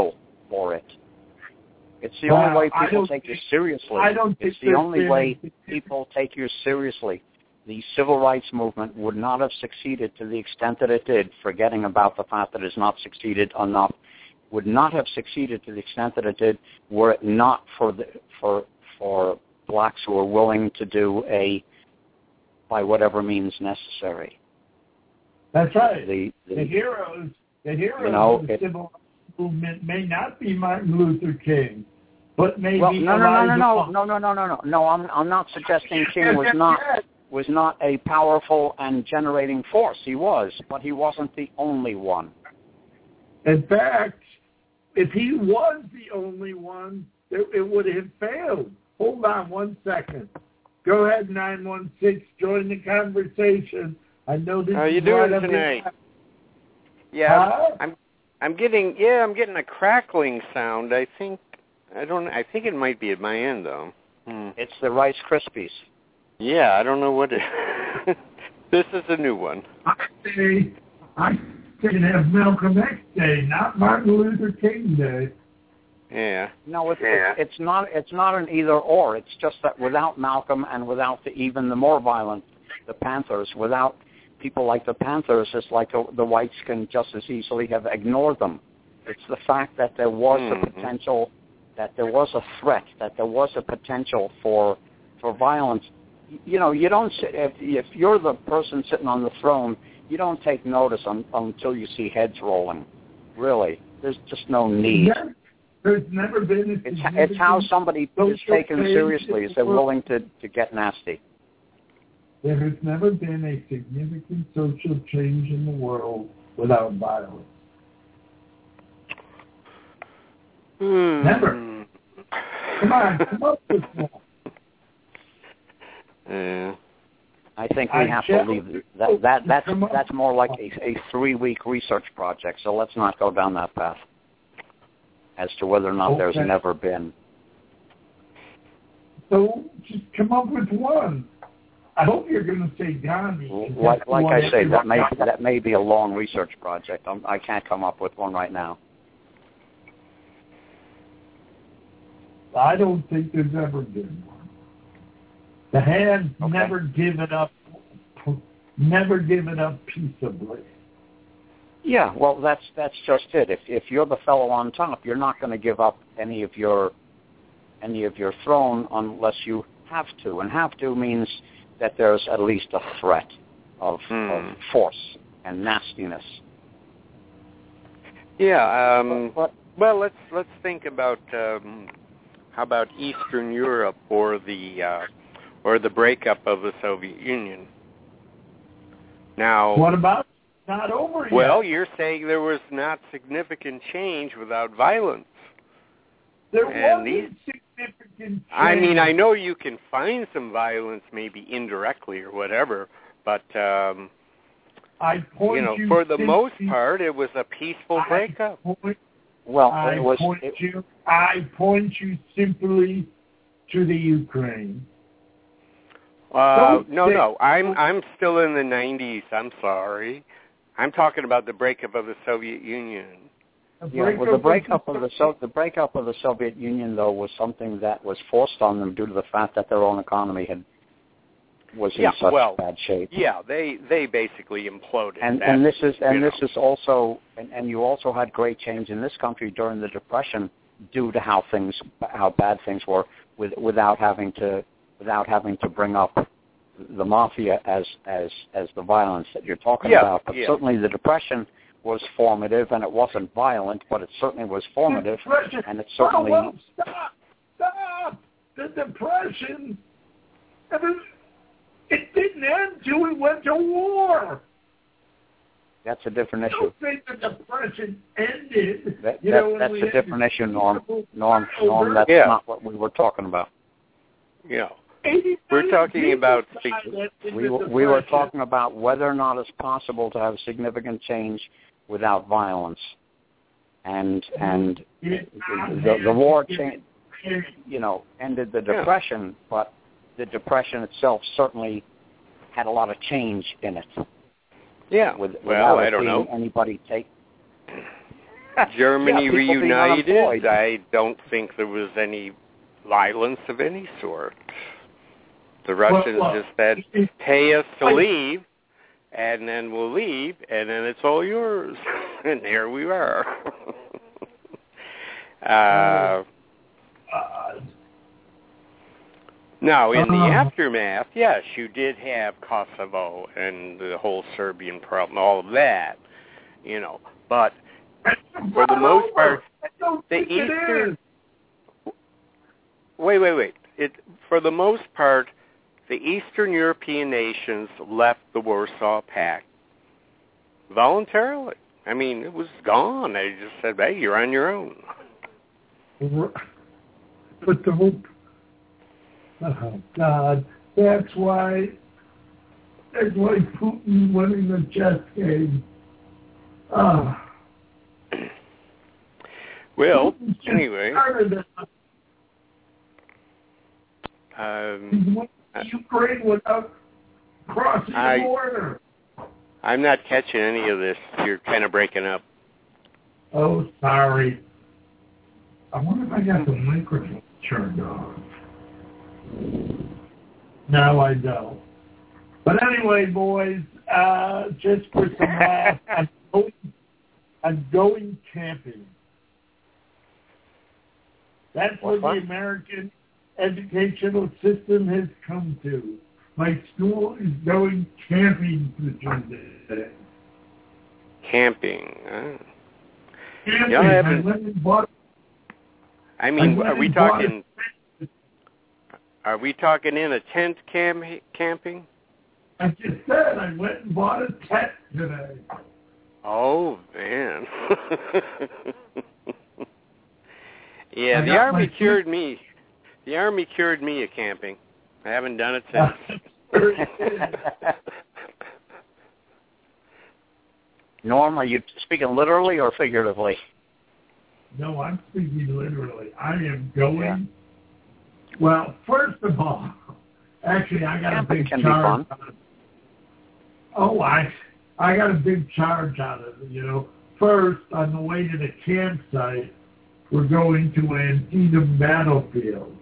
[SPEAKER 3] for it. It's the
[SPEAKER 1] Well,
[SPEAKER 3] only way
[SPEAKER 1] I
[SPEAKER 3] people
[SPEAKER 1] don't
[SPEAKER 3] take you
[SPEAKER 1] think-
[SPEAKER 3] seriously.
[SPEAKER 1] I don't think
[SPEAKER 3] It's the
[SPEAKER 1] there's
[SPEAKER 3] only
[SPEAKER 1] been
[SPEAKER 3] way
[SPEAKER 1] a-
[SPEAKER 3] people take you seriously. The civil rights movement would not have succeeded to the extent that it did, forgetting about the fact that it's not succeeded enough, would not have succeeded to the extent that it did were it not for the, for for blacks who are willing to do a, by whatever means necessary.
[SPEAKER 1] That's right.
[SPEAKER 3] The, the,
[SPEAKER 1] the heroes, the heroes
[SPEAKER 3] you know,
[SPEAKER 1] of the
[SPEAKER 3] it,
[SPEAKER 1] civil rights movement may not be Martin Luther King, but maybe
[SPEAKER 3] well, no, no, no,
[SPEAKER 1] Elijah
[SPEAKER 3] no,
[SPEAKER 1] Muhammad.
[SPEAKER 3] no, no, no, no, no, no. I'm I'm not suggesting King was not was not a powerful and generating force. He was, but he wasn't the only one.
[SPEAKER 1] In fact, if he was the only one, it, it would have failed. Hold on one second. Go ahead, nine one six. Join the conversation. I know this
[SPEAKER 2] How
[SPEAKER 1] is
[SPEAKER 2] you doing
[SPEAKER 1] right up
[SPEAKER 2] tonight?
[SPEAKER 1] your-
[SPEAKER 2] Yeah,
[SPEAKER 1] Huh?
[SPEAKER 2] I'm I'm getting yeah, I'm getting a crackling sound. I think I don't I think it might be at my end though. Hmm.
[SPEAKER 3] It's the Rice Krispies.
[SPEAKER 2] Yeah, I don't know what it This is a new one.
[SPEAKER 1] I say, I say it have Malcolm X Day, not Martin Luther King Day.
[SPEAKER 2] Yeah.
[SPEAKER 3] No, it's,
[SPEAKER 2] Yeah.
[SPEAKER 3] it's it's not it's not an either or. It's just that without Malcolm and without the, even the more violent, the Panthers, without people like the Panthers, it's like the, the whites can just as easily have ignored them. It's the fact that there was
[SPEAKER 2] Mm-hmm.
[SPEAKER 3] a potential, that there was a threat, that there was a potential for for violence. You know, you don't sit, if if you're the person sitting on the throne, you don't take notice un, until you see heads rolling. Really, there's just no need.
[SPEAKER 1] Yeah. There's never been a
[SPEAKER 3] It's, it's how somebody is taken seriously, is they're willing to, to get nasty.
[SPEAKER 1] There has never been a significant social change in the world without violence.
[SPEAKER 2] Hmm.
[SPEAKER 1] Never. Come on, come up with one.
[SPEAKER 2] Yeah.
[SPEAKER 3] I think we
[SPEAKER 1] I
[SPEAKER 3] have to
[SPEAKER 1] shall-
[SPEAKER 3] leave that. That that's
[SPEAKER 1] Come up-
[SPEAKER 3] that's more like a, a three-week research project. So let's not go down that path as to whether or not
[SPEAKER 1] Okay.
[SPEAKER 3] there's never been.
[SPEAKER 1] So just come up with one. I hope you're going to say Gandhi. 'cause
[SPEAKER 3] Like
[SPEAKER 1] that's the
[SPEAKER 3] like
[SPEAKER 1] one
[SPEAKER 3] I say, that may
[SPEAKER 1] everyone-
[SPEAKER 3] that may be a long research project. I'm, I can't come up with one right now.
[SPEAKER 1] I don't think there's ever been one. The hands
[SPEAKER 3] Okay.
[SPEAKER 1] never give it up, never give it up peaceably.
[SPEAKER 3] Yeah, well, that's that's just it. If if you're the fellow on top, you're not going to give up any of your any of your throne unless you have to, and have to means that there's at least a threat of,
[SPEAKER 2] Hmm.
[SPEAKER 3] of force and nastiness.
[SPEAKER 2] Yeah, um
[SPEAKER 3] But
[SPEAKER 2] well, let's let's think about um how about Eastern Europe or the uh or the breakup of the Soviet Union. Now,
[SPEAKER 1] What about not over yet?
[SPEAKER 2] well, you're saying there was not significant change without violence.
[SPEAKER 1] there
[SPEAKER 2] and
[SPEAKER 1] wasn't significant change.
[SPEAKER 2] I mean, I know you can find some violence maybe indirectly or whatever, but um
[SPEAKER 1] I point
[SPEAKER 2] you know,
[SPEAKER 1] you
[SPEAKER 2] for the
[SPEAKER 1] simply,
[SPEAKER 2] most part it was a peaceful
[SPEAKER 1] I
[SPEAKER 2] breakup.
[SPEAKER 1] Point,
[SPEAKER 3] well,
[SPEAKER 1] I
[SPEAKER 3] it was
[SPEAKER 1] point
[SPEAKER 3] it,
[SPEAKER 1] you. I point you simply to the Ukraine.
[SPEAKER 2] Uh
[SPEAKER 1] Don't
[SPEAKER 2] no,
[SPEAKER 1] say-
[SPEAKER 2] no. I'm I'm still in the nineties. I'm sorry. I'm talking about the breakup of the Soviet Union.
[SPEAKER 1] The
[SPEAKER 3] yeah, well, the
[SPEAKER 1] breakup
[SPEAKER 3] breakup of the so, the breakup of the Soviet Union though was something that was forced on them due to the fact that their own economy had was in
[SPEAKER 2] Yeah,
[SPEAKER 3] such
[SPEAKER 2] well,
[SPEAKER 3] bad shape.
[SPEAKER 2] Yeah, they they basically imploded.
[SPEAKER 3] And
[SPEAKER 2] That's,
[SPEAKER 3] and this is and
[SPEAKER 2] you
[SPEAKER 3] this
[SPEAKER 2] know.
[SPEAKER 3] is also and, and you also had great change in this country during the Depression due to how things how bad things were with, without having to without having to bring up the mafia as as as the violence that you're talking
[SPEAKER 2] Yeah,
[SPEAKER 3] about. But
[SPEAKER 2] yeah.
[SPEAKER 3] certainly the Depression was formative, and it wasn't violent, but it certainly was formative,
[SPEAKER 1] Depression.
[SPEAKER 3] and it certainly.
[SPEAKER 1] Oh, well, stop, stop. The Depression. I mean, it didn't end till we went to war.
[SPEAKER 3] That's a different issue.
[SPEAKER 1] Don't think the Depression ended.
[SPEAKER 3] That,
[SPEAKER 1] you
[SPEAKER 3] that,
[SPEAKER 1] know, when
[SPEAKER 3] that's
[SPEAKER 1] we
[SPEAKER 3] a
[SPEAKER 1] had
[SPEAKER 3] different
[SPEAKER 1] the
[SPEAKER 3] issue, Norm.
[SPEAKER 1] peaceable
[SPEAKER 3] Norm, Norm,
[SPEAKER 1] over.
[SPEAKER 3] that's
[SPEAKER 2] Yeah.
[SPEAKER 3] not what we were talking about.
[SPEAKER 2] You know.
[SPEAKER 1] eighty
[SPEAKER 2] We're
[SPEAKER 1] million
[SPEAKER 2] talking
[SPEAKER 1] people
[SPEAKER 2] about
[SPEAKER 1] died
[SPEAKER 2] the-
[SPEAKER 1] in
[SPEAKER 3] We,
[SPEAKER 1] the
[SPEAKER 3] were- we were
[SPEAKER 1] Depression.
[SPEAKER 3] talking about whether or not it's possible to have significant change without violence, and and
[SPEAKER 1] It's not
[SPEAKER 3] the, the war
[SPEAKER 1] significant
[SPEAKER 3] cha-
[SPEAKER 1] change.
[SPEAKER 3] you know ended the
[SPEAKER 2] Yeah.
[SPEAKER 3] Depression, but the Depression itself certainly had a lot of change in it.
[SPEAKER 2] Yeah.
[SPEAKER 3] With,
[SPEAKER 2] well,
[SPEAKER 3] without
[SPEAKER 2] I
[SPEAKER 3] it
[SPEAKER 2] don't
[SPEAKER 3] being
[SPEAKER 2] know.
[SPEAKER 3] anybody take.
[SPEAKER 2] Germany
[SPEAKER 3] yeah,
[SPEAKER 2] reunited. I don't think there was any violence of any sort. The Russians
[SPEAKER 1] well, well,
[SPEAKER 2] just said, pay us to leave, and then we'll leave, and then it's all yours. And here we are. uh,
[SPEAKER 1] uh,
[SPEAKER 2] now, in the
[SPEAKER 1] uh,
[SPEAKER 2] aftermath, yes, you did have Kosovo and the whole Serbian problem, all of that, you know. But for the most part, the Eastern... Wait, wait, wait. It, for the most part, the Eastern European nations left the Warsaw Pact voluntarily. I mean, it was gone. They just said, hey, you're on your own.
[SPEAKER 1] But the whole... Oh, God. That's why... That's why Putin winning the chess game. Oh.
[SPEAKER 2] Well, anyway...
[SPEAKER 1] Um, Ukraine without crossing
[SPEAKER 2] I,
[SPEAKER 1] the border.
[SPEAKER 2] I'm not catching any of this. You're kind of breaking up.
[SPEAKER 1] Oh, sorry. I wonder if I got the microphone turned off. No, I don't. But anyway, boys, uh, just for some laughs, I'm going, I'm going camping. That's what the American educational system has come to. My school is going camping today.
[SPEAKER 2] Camping. Oh.
[SPEAKER 1] Camping.
[SPEAKER 2] Yeah, I,
[SPEAKER 1] I went and bought.
[SPEAKER 2] I mean,
[SPEAKER 1] I
[SPEAKER 2] are we talking? Are we talking in a tent cam camping?
[SPEAKER 1] I just said I went and bought a tent today.
[SPEAKER 2] Oh man. Yeah, the Army cured me. The Army cured me of camping. I haven't done it since.
[SPEAKER 3] Norm, are you speaking literally or figuratively?
[SPEAKER 1] No, I'm speaking literally. I am going. Yeah. Well, first of all, actually, I got camping a big
[SPEAKER 3] can
[SPEAKER 1] charge.
[SPEAKER 3] Be fun.
[SPEAKER 1] Out of it. Oh, I, I got a big charge out of it. You know, first on the way to the campsite, we're going to Antietam Battlefield.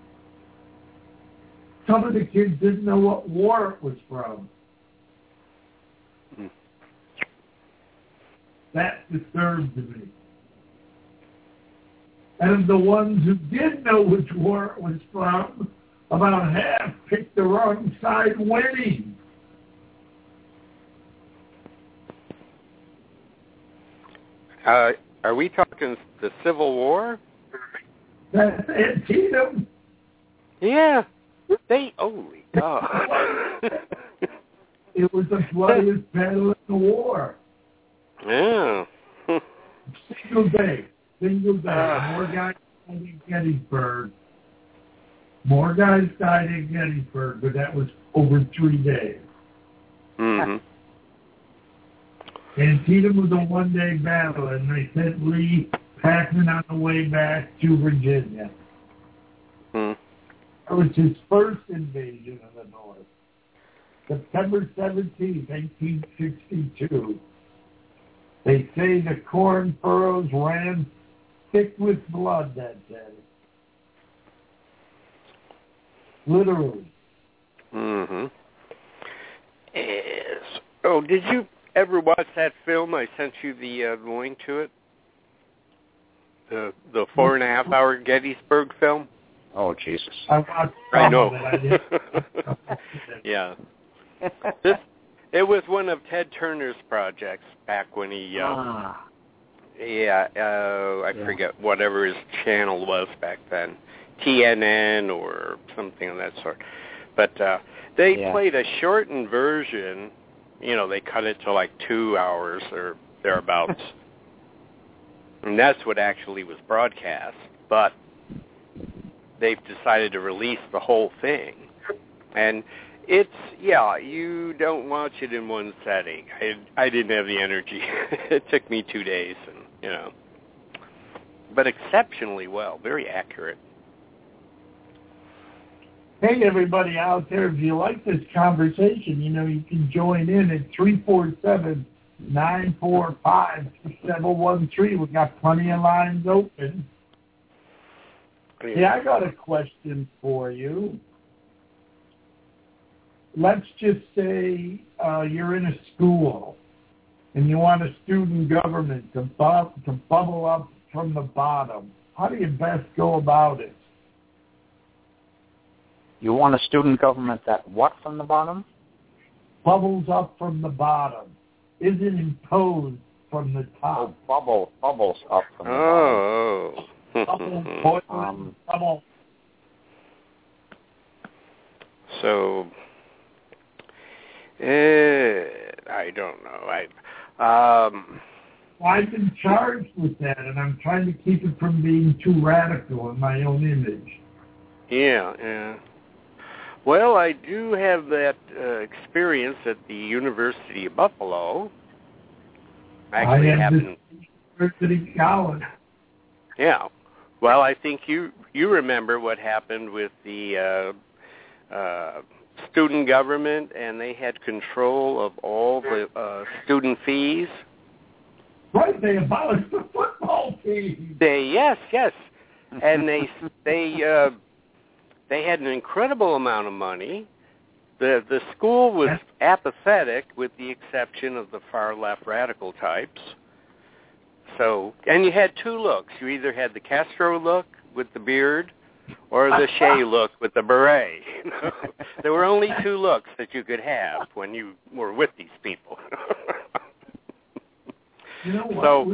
[SPEAKER 1] Some of the kids didn't know what war it was from.
[SPEAKER 2] Mm.
[SPEAKER 1] That disturbed me. And of the ones who did know which war it was from, about half picked the wrong side winning.
[SPEAKER 2] Uh, are we talking the Civil War?
[SPEAKER 1] That's Antietam.
[SPEAKER 2] Yeah. They, holy God.
[SPEAKER 1] It was the bloodiest battle in the war.
[SPEAKER 2] Yeah.
[SPEAKER 1] Single day. Single day. More guys died in Gettysburg. More guys died in Gettysburg, but that was over three days.
[SPEAKER 2] Mm-hmm.
[SPEAKER 1] Antietam was a one-day battle, and they sent Lee packing on the way back to Virginia.
[SPEAKER 2] Mm.
[SPEAKER 1] It was his first invasion of the North. September seventeenth, eighteen sixty-two. They say the corn furrows ran thick with blood that day. Literally.
[SPEAKER 2] Mm-hmm. Yes. Oh, did you ever watch that film? I sent you the uh, link to it. The the four and a half hour Gettysburg film.
[SPEAKER 3] Oh, Jesus.
[SPEAKER 1] I watched.
[SPEAKER 2] I know.
[SPEAKER 1] I
[SPEAKER 2] Yeah. This it was one of Ted Turner's projects back when he. Uh,
[SPEAKER 3] ah.
[SPEAKER 2] Yeah, uh, I
[SPEAKER 3] yeah.
[SPEAKER 2] forget whatever his channel was back then, T N N or something of that sort. But uh, they
[SPEAKER 3] yeah.
[SPEAKER 2] played a shortened version. You know, they cut it to like two hours or thereabouts. And that's what actually was broadcast. But they've decided to release the whole thing. And it's, yeah, you don't watch it in one setting. I, I didn't have the energy. It took me two days, and you know. But exceptionally well, very accurate.
[SPEAKER 1] Hey, everybody out there, if you like this conversation, you know, you can join in at three four seven, nine four five, six seven one three. We got plenty of lines open. Yeah, I got a question for you. Let's just say uh, you're in a school and you want a student government to, bu- to bubble up from the bottom. How do you best go about it?
[SPEAKER 3] You want a student government that what from the bottom?
[SPEAKER 1] Bubbles up from the bottom. Isn't imposed from the top.
[SPEAKER 3] Oh, bubble, bubbles up from the
[SPEAKER 2] oh.
[SPEAKER 3] bottom.
[SPEAKER 1] Bubbles,
[SPEAKER 3] um,
[SPEAKER 1] bubble.
[SPEAKER 2] So, uh, I don't know. I, um,
[SPEAKER 1] well, I've been charged with that, and I'm trying to keep it from being too radical in my own image.
[SPEAKER 2] Yeah, yeah. Well, I do have that uh, experience at the University of Buffalo. Actually,
[SPEAKER 1] I have
[SPEAKER 2] happened.
[SPEAKER 1] University College.
[SPEAKER 2] Yeah. Well, I think you you remember what happened with the uh, uh, student government, and they had control of all the uh, student fees.
[SPEAKER 1] Right, they abolished the football team.
[SPEAKER 2] They yes, yes, and they they uh, they had an incredible amount of money. The the school was apathetic, with the exception of the far left radical types. So, and you had two looks. You either had the Castro look with the beard, or the Shea look with the beret. You know? There were only two looks that you could have when you were with these people.
[SPEAKER 1] You know what?
[SPEAKER 2] So,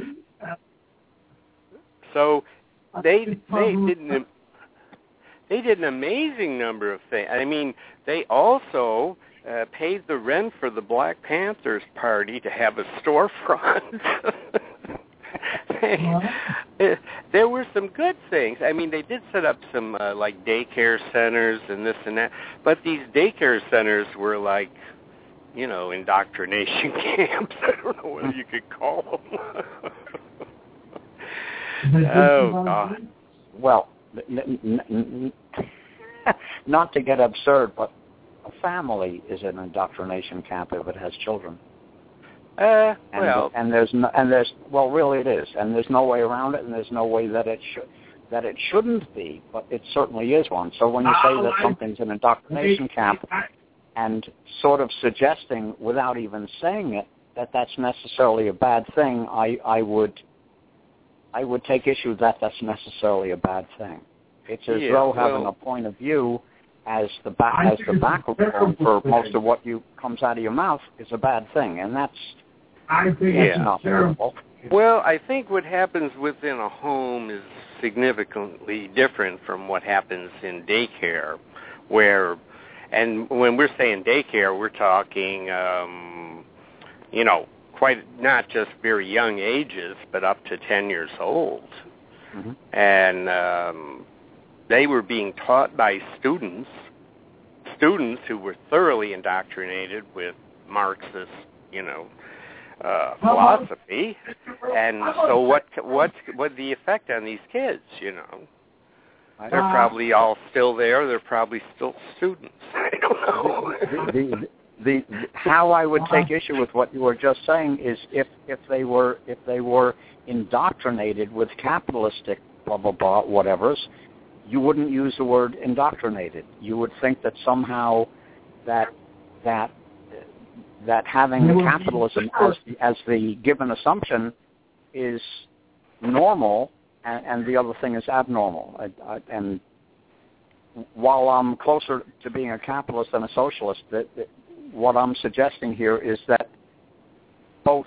[SPEAKER 2] so they they did an they did an amazing number of things. I mean, they also uh, paid the rent for the Black Panthers party to have a storefront. they, there were some good things. I mean, they did set up some uh, like daycare centers and this and that, but these daycare centers were like, you know, indoctrination camps. I don't know what you could call them. Oh, God.
[SPEAKER 3] Well, n- n- n- not to get absurd, but a family is an indoctrination camp if it has children.
[SPEAKER 2] Uh,
[SPEAKER 3] and,
[SPEAKER 2] well,
[SPEAKER 3] and there's no, and there's well, really it is, and there's no way around it, and there's no way that it should that it shouldn't be, but it certainly is one. So when you say that something's an indoctrination camp, and sort of suggesting without even saying it that that's necessarily a bad thing, I, I would I would take issue that that's necessarily a bad thing. It's as
[SPEAKER 2] yeah,
[SPEAKER 3] though
[SPEAKER 2] well,
[SPEAKER 3] having a point of view as the back as the background for most of what you comes out of your mouth is a bad thing, and that's
[SPEAKER 1] I think
[SPEAKER 2] yeah.
[SPEAKER 1] it's
[SPEAKER 3] not
[SPEAKER 1] terrible.
[SPEAKER 2] Well, I think what happens within a home is significantly different from what happens in daycare, where, and when we're saying daycare, we're talking, um, you know, quite not just very young ages, but up to ten years old.
[SPEAKER 3] Mm-hmm.
[SPEAKER 2] And um, they were being taught by students, students who were thoroughly indoctrinated with Marxist, you know, uh, philosophy. And so what, what, what the effect on these kids, you know? They're probably all still there. They're probably still students. I don't know.
[SPEAKER 3] the, the, the, the, how I would take issue with what you were just saying is if, if they were if they were indoctrinated with capitalistic blah blah blah whatever's, you wouldn't use the word indoctrinated. You would think that somehow that that that having the capitalism as the, as the given assumption is normal, and, and the other thing is abnormal. I, I, and while I'm closer to being a capitalist than a socialist, that, that what I'm suggesting here is that both,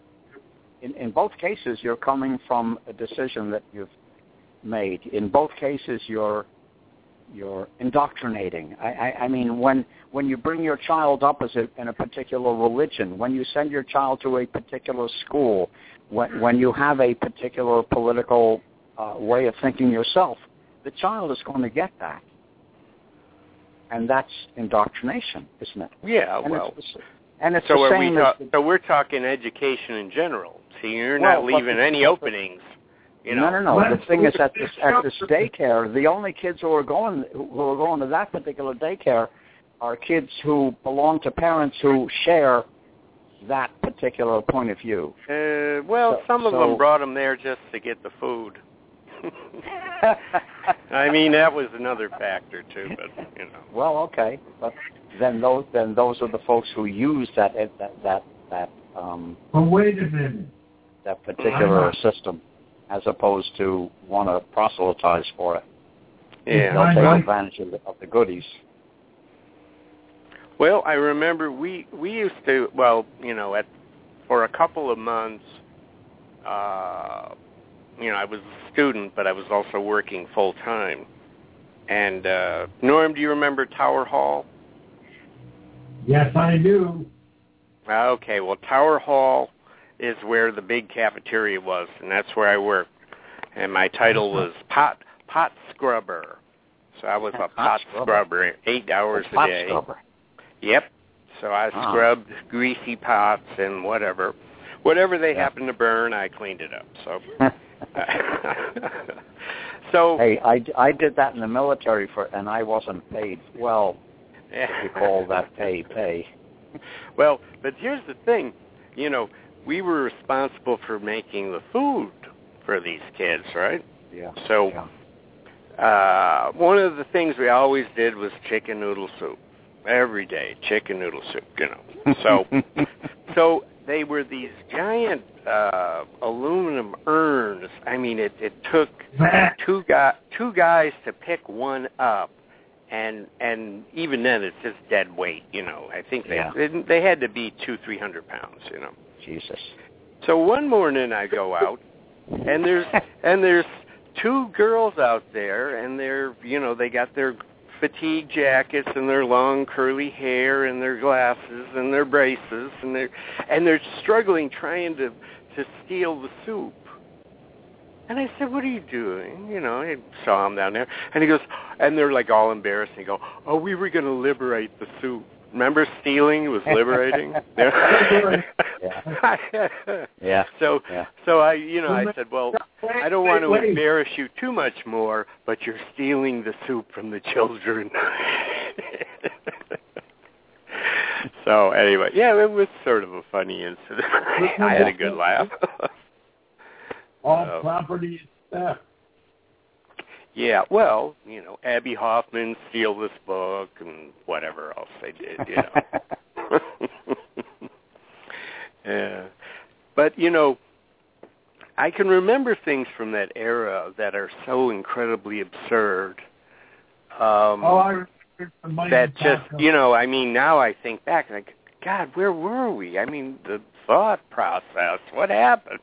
[SPEAKER 3] in, in both cases, you're coming from a decision that you've made. In both cases, you're you're indoctrinating. I, I, I mean, when when you bring your child up as a, in a particular religion, when you send your child to a particular school, when when you have a particular political uh, way of thinking yourself, the child is going to get that. And that's indoctrination, isn't it?
[SPEAKER 2] Yeah,
[SPEAKER 3] and
[SPEAKER 2] well.
[SPEAKER 3] It's, and it's
[SPEAKER 2] so,
[SPEAKER 3] the
[SPEAKER 2] are
[SPEAKER 3] same
[SPEAKER 2] we ta-
[SPEAKER 3] as...
[SPEAKER 2] so we're talking education in general. See, you're
[SPEAKER 3] well,
[SPEAKER 2] not leaving any
[SPEAKER 3] the,
[SPEAKER 2] openings. You know.
[SPEAKER 3] No, no, no. The thing is, at this at this daycare, the only kids who are going who are going to that particular daycare are kids who belong to parents who share that particular point of view?
[SPEAKER 2] Uh, well,
[SPEAKER 3] so,
[SPEAKER 2] some of
[SPEAKER 3] so,
[SPEAKER 2] them brought them there just to get the food. I mean, that was another factor too, but you know.
[SPEAKER 3] Well, okay, but then those then those are the folks who use that that that that um.
[SPEAKER 1] Well, wait a minute.
[SPEAKER 3] That particular system, as opposed to want to proselytize for it.
[SPEAKER 2] Yeah,
[SPEAKER 3] they'll take
[SPEAKER 2] well,
[SPEAKER 3] advantage of the, of the goodies.
[SPEAKER 2] Well, I remember we we used to. Well, you know, at for a couple of months. Uh, You know, I was a student, but I was also working full time. And uh, Norm, do you remember Tower Hall?
[SPEAKER 1] Yes, I do.
[SPEAKER 2] Okay, well, Tower Hall is where the big cafeteria was, and that's where I worked. And my title was pot pot scrubber. So I was a pot, pot scrubber. scrubber, eight hours
[SPEAKER 3] a, a
[SPEAKER 2] day.
[SPEAKER 3] Scrubber.
[SPEAKER 2] Yep. So I ah. scrubbed greasy pots and whatever. Whatever they yeah. happened to burn, I cleaned it up. So. so
[SPEAKER 3] hey, I, I did that in the military for, and I wasn't paid well. If you call that pay pay.
[SPEAKER 2] Well, but here's the thing, you know, we were responsible for making the food for these kids, right?
[SPEAKER 3] Yeah.
[SPEAKER 2] So,
[SPEAKER 3] yeah.
[SPEAKER 2] Uh, one of the things we always did was chicken noodle soup every day. Chicken noodle soup, you know. So, so they were these giant uh, aluminum urns. I mean, it, it took two guy, two guys to pick one up, and and even then, it's just dead weight. You know, I think they
[SPEAKER 3] yeah.
[SPEAKER 2] they, they had to be two, three hundred pounds. You know.
[SPEAKER 3] Jesus.
[SPEAKER 2] So one morning I go out, and there's and there's two girls out there, and they're you know they got their fatigue jackets and their long curly hair and their glasses and their braces and they're and they're struggling trying to to steal the soup. And I said, "What are you doing?" You know, I saw him down there, and he goes, and they're like all embarrassed. And he go, "Oh, we were going to liberate the soup. Remember, stealing was liberating."
[SPEAKER 3] yeah. yeah.
[SPEAKER 2] So,
[SPEAKER 3] yeah.
[SPEAKER 2] so I, you know, I said, "Well, I don't want to embarrass you too much more, but you're stealing the soup from the children." So anyway, yeah, it was sort of a funny incident. I had a good laugh.
[SPEAKER 1] All
[SPEAKER 2] uh,
[SPEAKER 1] property is theft.
[SPEAKER 2] Yeah, well, you know, Abby Hoffman steal this book and whatever else they did, you know. Yeah. But, you know, I can remember things from that era that are so incredibly absurd. Um,
[SPEAKER 1] oh, I remember
[SPEAKER 2] that just, you know, I mean, now I think back, like, God, where were we? I mean, the thought process, what happened?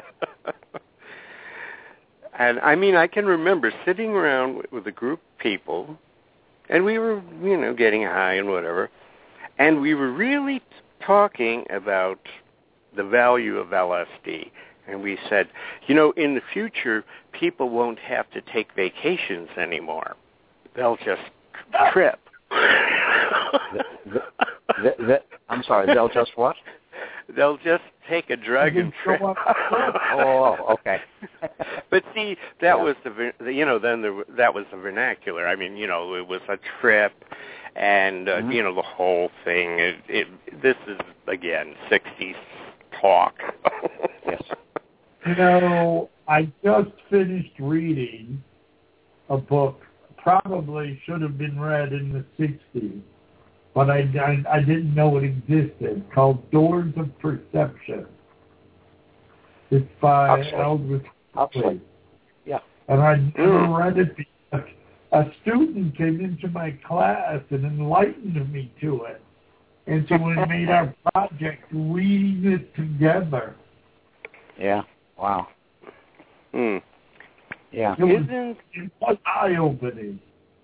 [SPEAKER 2] And, I mean, I can remember sitting around with a group of people, and we were, you know, getting high and whatever, and we were really t- talking about the value of L S D. And we said, you know, in the future, people won't have to take vacations anymore. They'll just trip.
[SPEAKER 3] the, the, the, the, I'm sorry, they'll just what?
[SPEAKER 2] They'll just take a drug and trip.
[SPEAKER 3] Oh, okay.
[SPEAKER 2] But see, that yeah. was the, you know, then the, that was the vernacular. I mean, you know, it was a trip, and uh, mm-hmm. you know, the whole thing. It, it, this is again sixties talk.
[SPEAKER 3] Yes.
[SPEAKER 1] You know, I just finished reading a book. Probably should have been read in the sixties. But I, I, I didn't know it existed, called Doors of Perception. It's by
[SPEAKER 3] Huxley.
[SPEAKER 1] Aldous
[SPEAKER 3] Huxley. Yeah.
[SPEAKER 1] And I never mm. read it because a student came into my class and enlightened me to it. And so we made our project reading it together.
[SPEAKER 3] Yeah. Wow.
[SPEAKER 2] Hmm.
[SPEAKER 3] Yeah.
[SPEAKER 1] It was, it was eye-opening.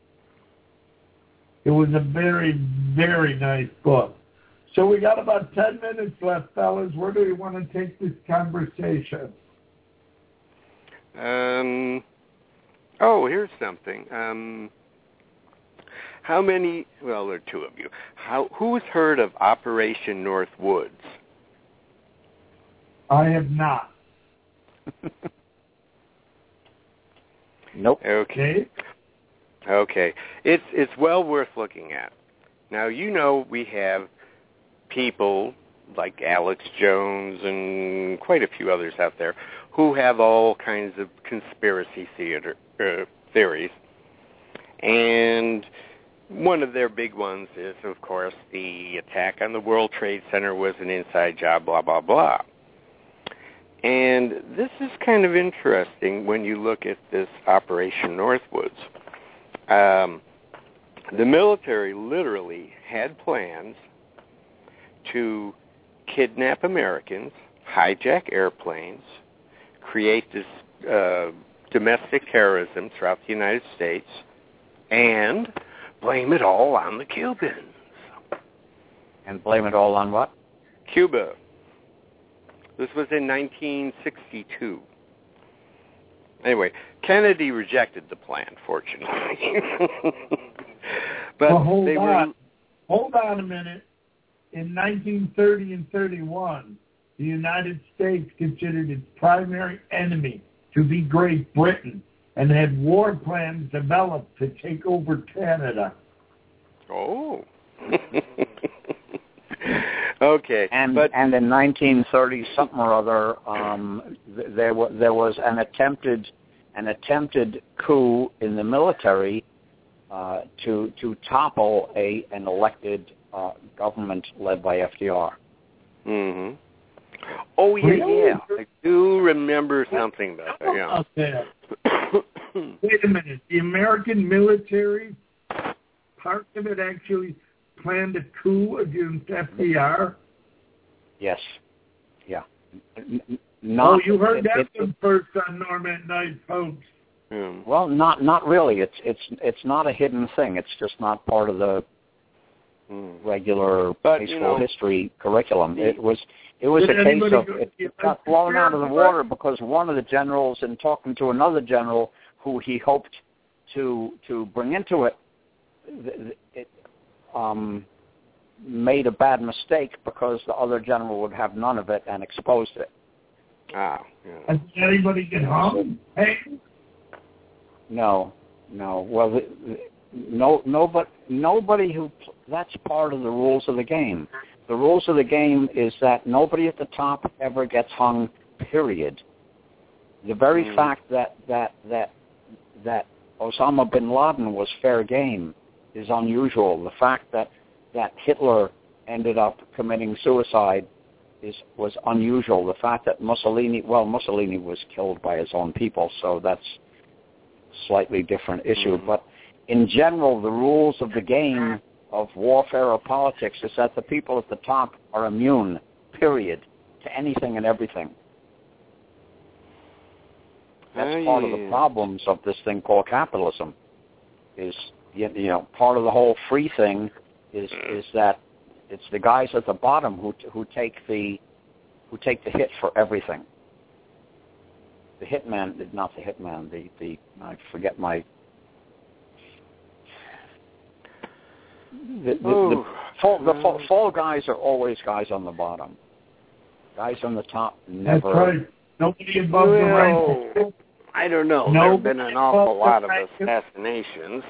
[SPEAKER 1] It was a very, very nice book. So we got about ten minutes left, fellas. Where do we want to take this conversation?
[SPEAKER 2] Um. Oh, here's something. Um. How many? Well, there are two of you. How? Who's heard of Operation North Woods?
[SPEAKER 1] I have not.
[SPEAKER 3] Nope.
[SPEAKER 2] Okay. Okay. It's it's well worth looking at. Now, you know we have people like Alex Jones and quite a few others out there, who have all kinds of conspiracy theater uh, theories. And one of their big ones is, of course, the attack on the World Trade Center was an inside job, blah, blah, blah. And this is kind of interesting when you look at this Operation Northwoods. Um, the military literally had plans to kidnap Americans, hijack airplanes, create this uh, domestic terrorism throughout the United States, and blame it all on the Cubans.
[SPEAKER 3] And blame it all on what?
[SPEAKER 2] Cuba. This was in nineteen sixty-two. Anyway, Kennedy rejected the plan, fortunately. But
[SPEAKER 1] well, hold
[SPEAKER 2] they
[SPEAKER 1] on.
[SPEAKER 2] were...
[SPEAKER 1] Hold on a minute. In nineteen thirty and thirty-one, the United States considered its primary enemy to be Great Britain and had war plans developed to take over Canada.
[SPEAKER 2] Oh. Okay.
[SPEAKER 3] And
[SPEAKER 2] but,
[SPEAKER 3] and in nineteen thirty something or other, um, th- there was there was an attempted an attempted coup in the military uh, to to topple a an elected uh, government led by F D R.
[SPEAKER 2] Mm-hmm. Oh yeah,
[SPEAKER 1] Really?
[SPEAKER 2] yeah. I do remember something about that. Yeah.
[SPEAKER 1] Out there. Wait a minute. The American military, part of it actually planned a coup against F D R?
[SPEAKER 3] Yes. Yeah. N- not,
[SPEAKER 1] oh, you heard
[SPEAKER 3] it,
[SPEAKER 1] that
[SPEAKER 3] it,
[SPEAKER 1] one
[SPEAKER 3] it,
[SPEAKER 1] first on Norm at Night, folks.
[SPEAKER 2] Yeah.
[SPEAKER 3] Well, not not really. It's it's it's not a hidden thing. It's just not part of the
[SPEAKER 2] mm.
[SPEAKER 3] regular
[SPEAKER 2] but,
[SPEAKER 3] high school
[SPEAKER 2] you know,
[SPEAKER 3] history curriculum. It was it was
[SPEAKER 1] Did
[SPEAKER 3] a case
[SPEAKER 1] anybody
[SPEAKER 3] of
[SPEAKER 1] go,
[SPEAKER 3] it,
[SPEAKER 1] yeah,
[SPEAKER 3] it got blown out of the
[SPEAKER 1] sure.
[SPEAKER 3] water because one of the generals, in talking to another general who he hoped to to bring into it, it um, made a bad mistake because the other general would have none of it and exposed it.
[SPEAKER 2] Ah, yeah.
[SPEAKER 1] Did anybody get hung? Hey,
[SPEAKER 3] No, no. Well, the, the, no, no, but nobody who. That's part of the rules of the game. The rules of the game is that nobody at the top ever gets hung. Period. The very
[SPEAKER 2] mm.
[SPEAKER 3] fact that that that that Osama bin Laden was fair game is unusual. The fact that that Hitler ended up committing suicide is was unusual. The fact that Mussolini, well, Mussolini was killed by his own people, so that's slightly different issue.
[SPEAKER 2] Mm-hmm.
[SPEAKER 3] But in general, the rules of the game of warfare or politics is that the people at the top are immune, period, to anything and everything. That's
[SPEAKER 2] oh,
[SPEAKER 3] part
[SPEAKER 2] yeah.
[SPEAKER 3] of the problems of this thing called capitalism. Is you know part of the whole free thing is is that it's the guys at the bottom who who take the who take the hit for everything. The hitman, not the hitman, the, the I forget my the, the, the, fall, the fall, fall guys are always guys on the bottom. Guys on the top never.
[SPEAKER 1] that's right. Nobody above
[SPEAKER 2] well,
[SPEAKER 1] the rank.
[SPEAKER 2] I don't know.
[SPEAKER 1] Nobody
[SPEAKER 2] there have been an awful lot of
[SPEAKER 1] rank.
[SPEAKER 2] assassinations.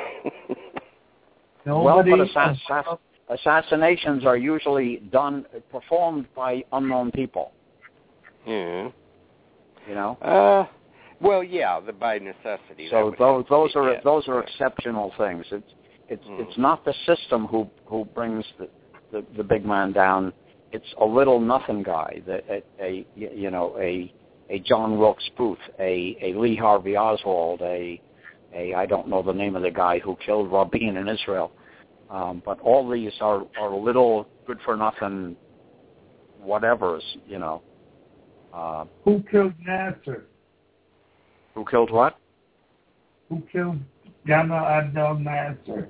[SPEAKER 3] Well,
[SPEAKER 1] Nobody
[SPEAKER 3] but assass- assass- assassinations are usually done, performed by unknown people.
[SPEAKER 2] Yeah.
[SPEAKER 3] You know.
[SPEAKER 2] Uh, well, yeah, the by necessity.
[SPEAKER 3] So those those are
[SPEAKER 2] yes.
[SPEAKER 3] those are exceptional things. It's it's
[SPEAKER 2] mm.
[SPEAKER 3] it's not the system who who brings the, the the big man down. It's a little nothing guy, that a, a you know a a John Wilkes Booth, a a Lee Harvey Oswald, a a I don't know the name of the guy who killed Rabin in Israel. Um, but all these are, are little good-for-nothing whatevers, you know. Uh,
[SPEAKER 1] Who killed Nasser?
[SPEAKER 3] who killed what?
[SPEAKER 1] Who killed Gamal Abdel Nasser?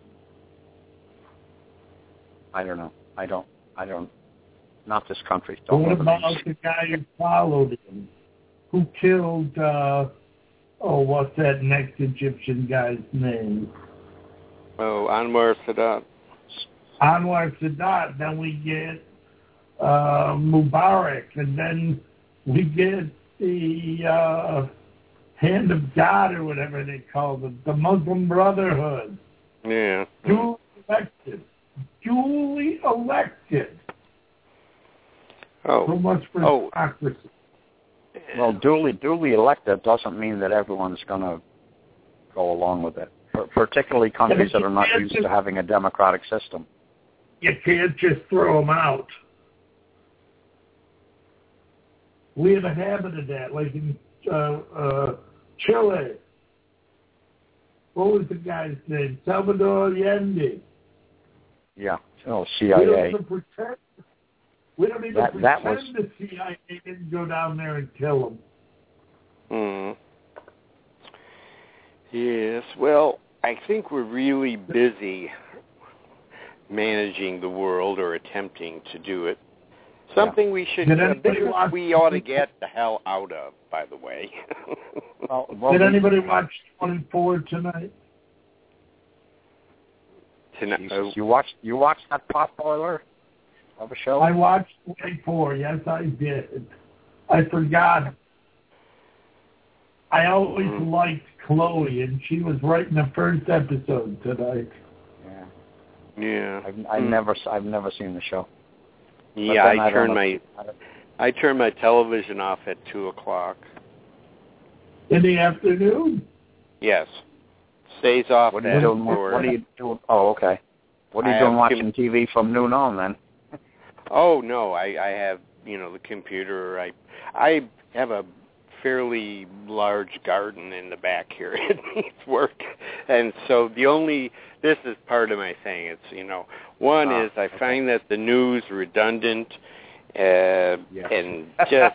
[SPEAKER 3] I don't know. I don't. I don't. Not this country. Don't
[SPEAKER 1] What
[SPEAKER 3] know the
[SPEAKER 1] about
[SPEAKER 3] names.
[SPEAKER 1] the guy who followed him? Who killed, uh, oh, what's that next Egyptian guy's name?
[SPEAKER 2] Oh, Anwar Sadat.
[SPEAKER 1] Anwar Sadat. Then we get uh, Mubarak. And then we get the uh, Hand of God or whatever they call it, the Muslim Brotherhood.
[SPEAKER 2] Yeah.
[SPEAKER 1] Duly elected. Duly elected.
[SPEAKER 2] Oh.
[SPEAKER 1] So much for
[SPEAKER 2] oh.
[SPEAKER 1] democracy.
[SPEAKER 3] Well, duly duly elected doesn't mean that everyone's going to go along with it, particularly countries that are not used
[SPEAKER 1] just,
[SPEAKER 3] to having a democratic system.
[SPEAKER 1] You can't just throw them out. We have a habit of that, like in uh, uh, Chile. What was the guy's name? Salvador Allende.
[SPEAKER 3] Yeah, oh, C I A.
[SPEAKER 1] We don't even pretend, we don't even
[SPEAKER 3] that,
[SPEAKER 1] pretend
[SPEAKER 3] that was...
[SPEAKER 1] the C I A didn't go down there and kill him.
[SPEAKER 2] Hmm. Yes, well, I think we're really busy managing the world or attempting to do it. Something yeah. we should,
[SPEAKER 1] Did
[SPEAKER 2] a business we ought to get the hell out of, by the way.
[SPEAKER 3] well, well,
[SPEAKER 1] Did anybody watch twenty-four tonight?
[SPEAKER 2] Tonight,
[SPEAKER 3] Jesus, you watched you watched that pot boiler of a show?
[SPEAKER 1] I watched twenty-four. Yes, I did. I forgot. I always mm. liked Chloe, and she was right in the first episode tonight.
[SPEAKER 3] Yeah.
[SPEAKER 2] Yeah.
[SPEAKER 3] I've, I've mm. never I've never seen the show.
[SPEAKER 2] Yeah, I, I turn my I turn my television off at two o'clock.
[SPEAKER 1] In the afternoon?
[SPEAKER 2] Yes. Stays off
[SPEAKER 3] what
[SPEAKER 2] at
[SPEAKER 3] are you doing,
[SPEAKER 2] four.
[SPEAKER 3] What are you doing? Oh, okay. What are you I doing watching com- T V from noon on then?
[SPEAKER 2] Oh no, I, I have you know the computer. I I have a fairly large garden in the back here. It needs work, and so the only this is part of my thing. It's you know one ah, is I okay. find that the news redundant uh,
[SPEAKER 3] yes.
[SPEAKER 2] and just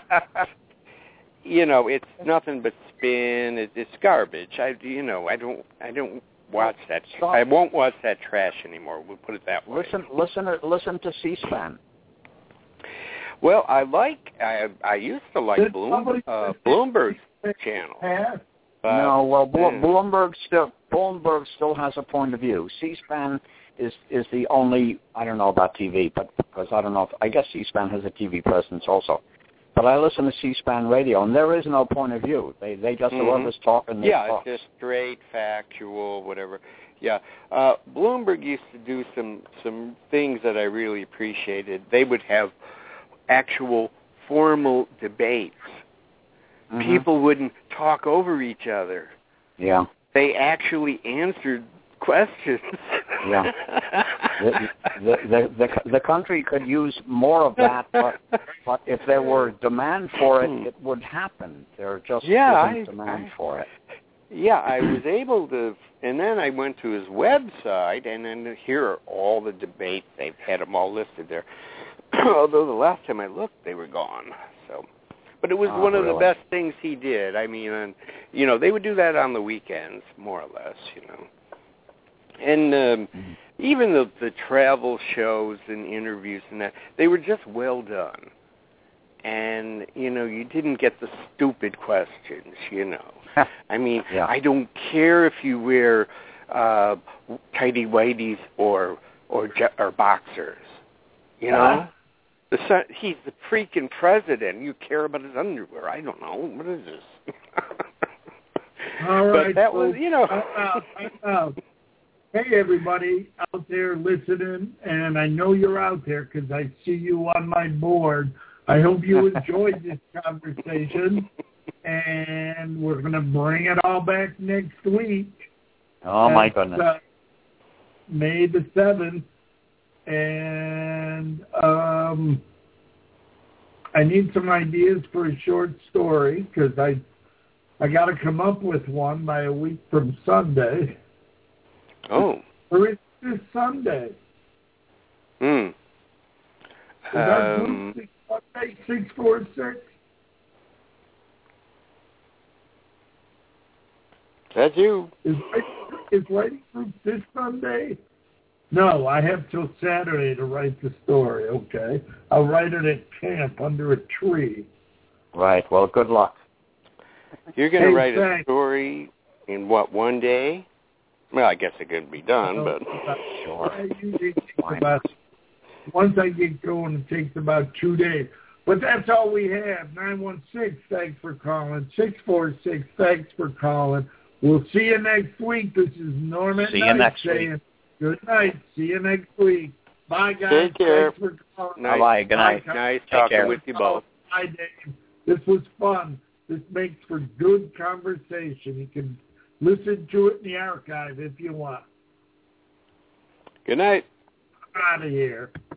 [SPEAKER 2] you know it's nothing but spin. It, it's garbage. I you know I don't I don't watch that.
[SPEAKER 3] Stop.
[SPEAKER 2] I won't watch that trash anymore. We'll put it that way.
[SPEAKER 3] Listen listen listen to C-SPAN.
[SPEAKER 2] Well, I like, I I used to like Bloom, uh, Bloomberg's channel.
[SPEAKER 3] But, no, well, Blo- yeah. Bloomberg still Bloomberg still has a point of view. C-SPAN is is the only, I don't know about T V, but because I don't know, if, I guess C-SPAN has a T V presence also. But I listen to C-SPAN radio, and there is no point of view. They they just mm-hmm. whoever's talking.
[SPEAKER 2] Yeah,
[SPEAKER 3] talk.
[SPEAKER 2] it's just straight, factual, whatever. Yeah, uh, Bloomberg used to do some some things that I really appreciated. They would have actual formal debates. Mm-hmm. People wouldn't talk over each other.
[SPEAKER 3] Yeah.
[SPEAKER 2] They actually answered questions.
[SPEAKER 3] Yeah. The, the, the, the, the country could use more of that, but, but if there were demand for it, it would happen. There just
[SPEAKER 2] yeah,
[SPEAKER 3] isn't
[SPEAKER 2] I,
[SPEAKER 3] demand
[SPEAKER 2] I,
[SPEAKER 3] for it.
[SPEAKER 2] Yeah, I was able to, and then I went to his website, and then here are all the debates. They've had them all listed there. Although the last time I looked, they were gone. So, but it was
[SPEAKER 3] oh,
[SPEAKER 2] one of
[SPEAKER 3] really?
[SPEAKER 2] the best things he did. I mean, and, you know, they would do that on the weekends, more or less, you know. And um, mm-hmm. even the the travel shows and interviews and that, they were just well done. And, you know, you didn't get the stupid questions, you know. I mean,
[SPEAKER 3] yeah.
[SPEAKER 2] I don't care if you wear uh, tighty-whities or, or, or boxers, you know. Uh-huh. The son, he's the freaking president. You care about his underwear. I don't know. What is this?
[SPEAKER 1] All right.
[SPEAKER 2] But that
[SPEAKER 1] so,
[SPEAKER 2] was, you know.
[SPEAKER 1] uh, uh, uh, hey, everybody out there listening, and I know you're out there because I see you on my board. I hope you enjoyed this conversation, and we're going to bring it all back next week.
[SPEAKER 3] Oh, my goodness. Uh,
[SPEAKER 1] May the seventh. And um, I need some ideas for a short story because I I got to come up with one by a week from Sunday.
[SPEAKER 2] Oh.
[SPEAKER 1] Or it's this Sunday.
[SPEAKER 2] Hmm.
[SPEAKER 1] Is um, that Sunday, six four six?
[SPEAKER 2] That's you.
[SPEAKER 1] Is, is writing group this Sunday? No, I have till Saturday to write the story, okay? I'll write it at camp under a tree.
[SPEAKER 3] Right. Well, good luck.
[SPEAKER 2] You're going to
[SPEAKER 1] hey,
[SPEAKER 2] write
[SPEAKER 1] thanks.
[SPEAKER 2] a story in, what, one day? Well, I guess it could be done, but...
[SPEAKER 3] Sure.
[SPEAKER 1] I usually take about, once I get going, it takes about two days. But that's all we have. nine one six, thanks for calling. six four six, thanks for calling. We'll see you next week. This is Norman
[SPEAKER 3] See
[SPEAKER 1] Knight
[SPEAKER 3] you next
[SPEAKER 1] saying,
[SPEAKER 3] week.
[SPEAKER 1] Good night. See you next week. Bye, guys.
[SPEAKER 2] Take care.
[SPEAKER 1] Thanks for calling.
[SPEAKER 2] Nice,
[SPEAKER 3] Bye. Good night.
[SPEAKER 2] Nice
[SPEAKER 3] Take
[SPEAKER 2] talking
[SPEAKER 3] care.
[SPEAKER 2] with you both.
[SPEAKER 1] Bye, Dave. This was fun. This makes for good conversation. You can listen to it in the archive if you want.
[SPEAKER 2] Good night.
[SPEAKER 1] I'm out of here.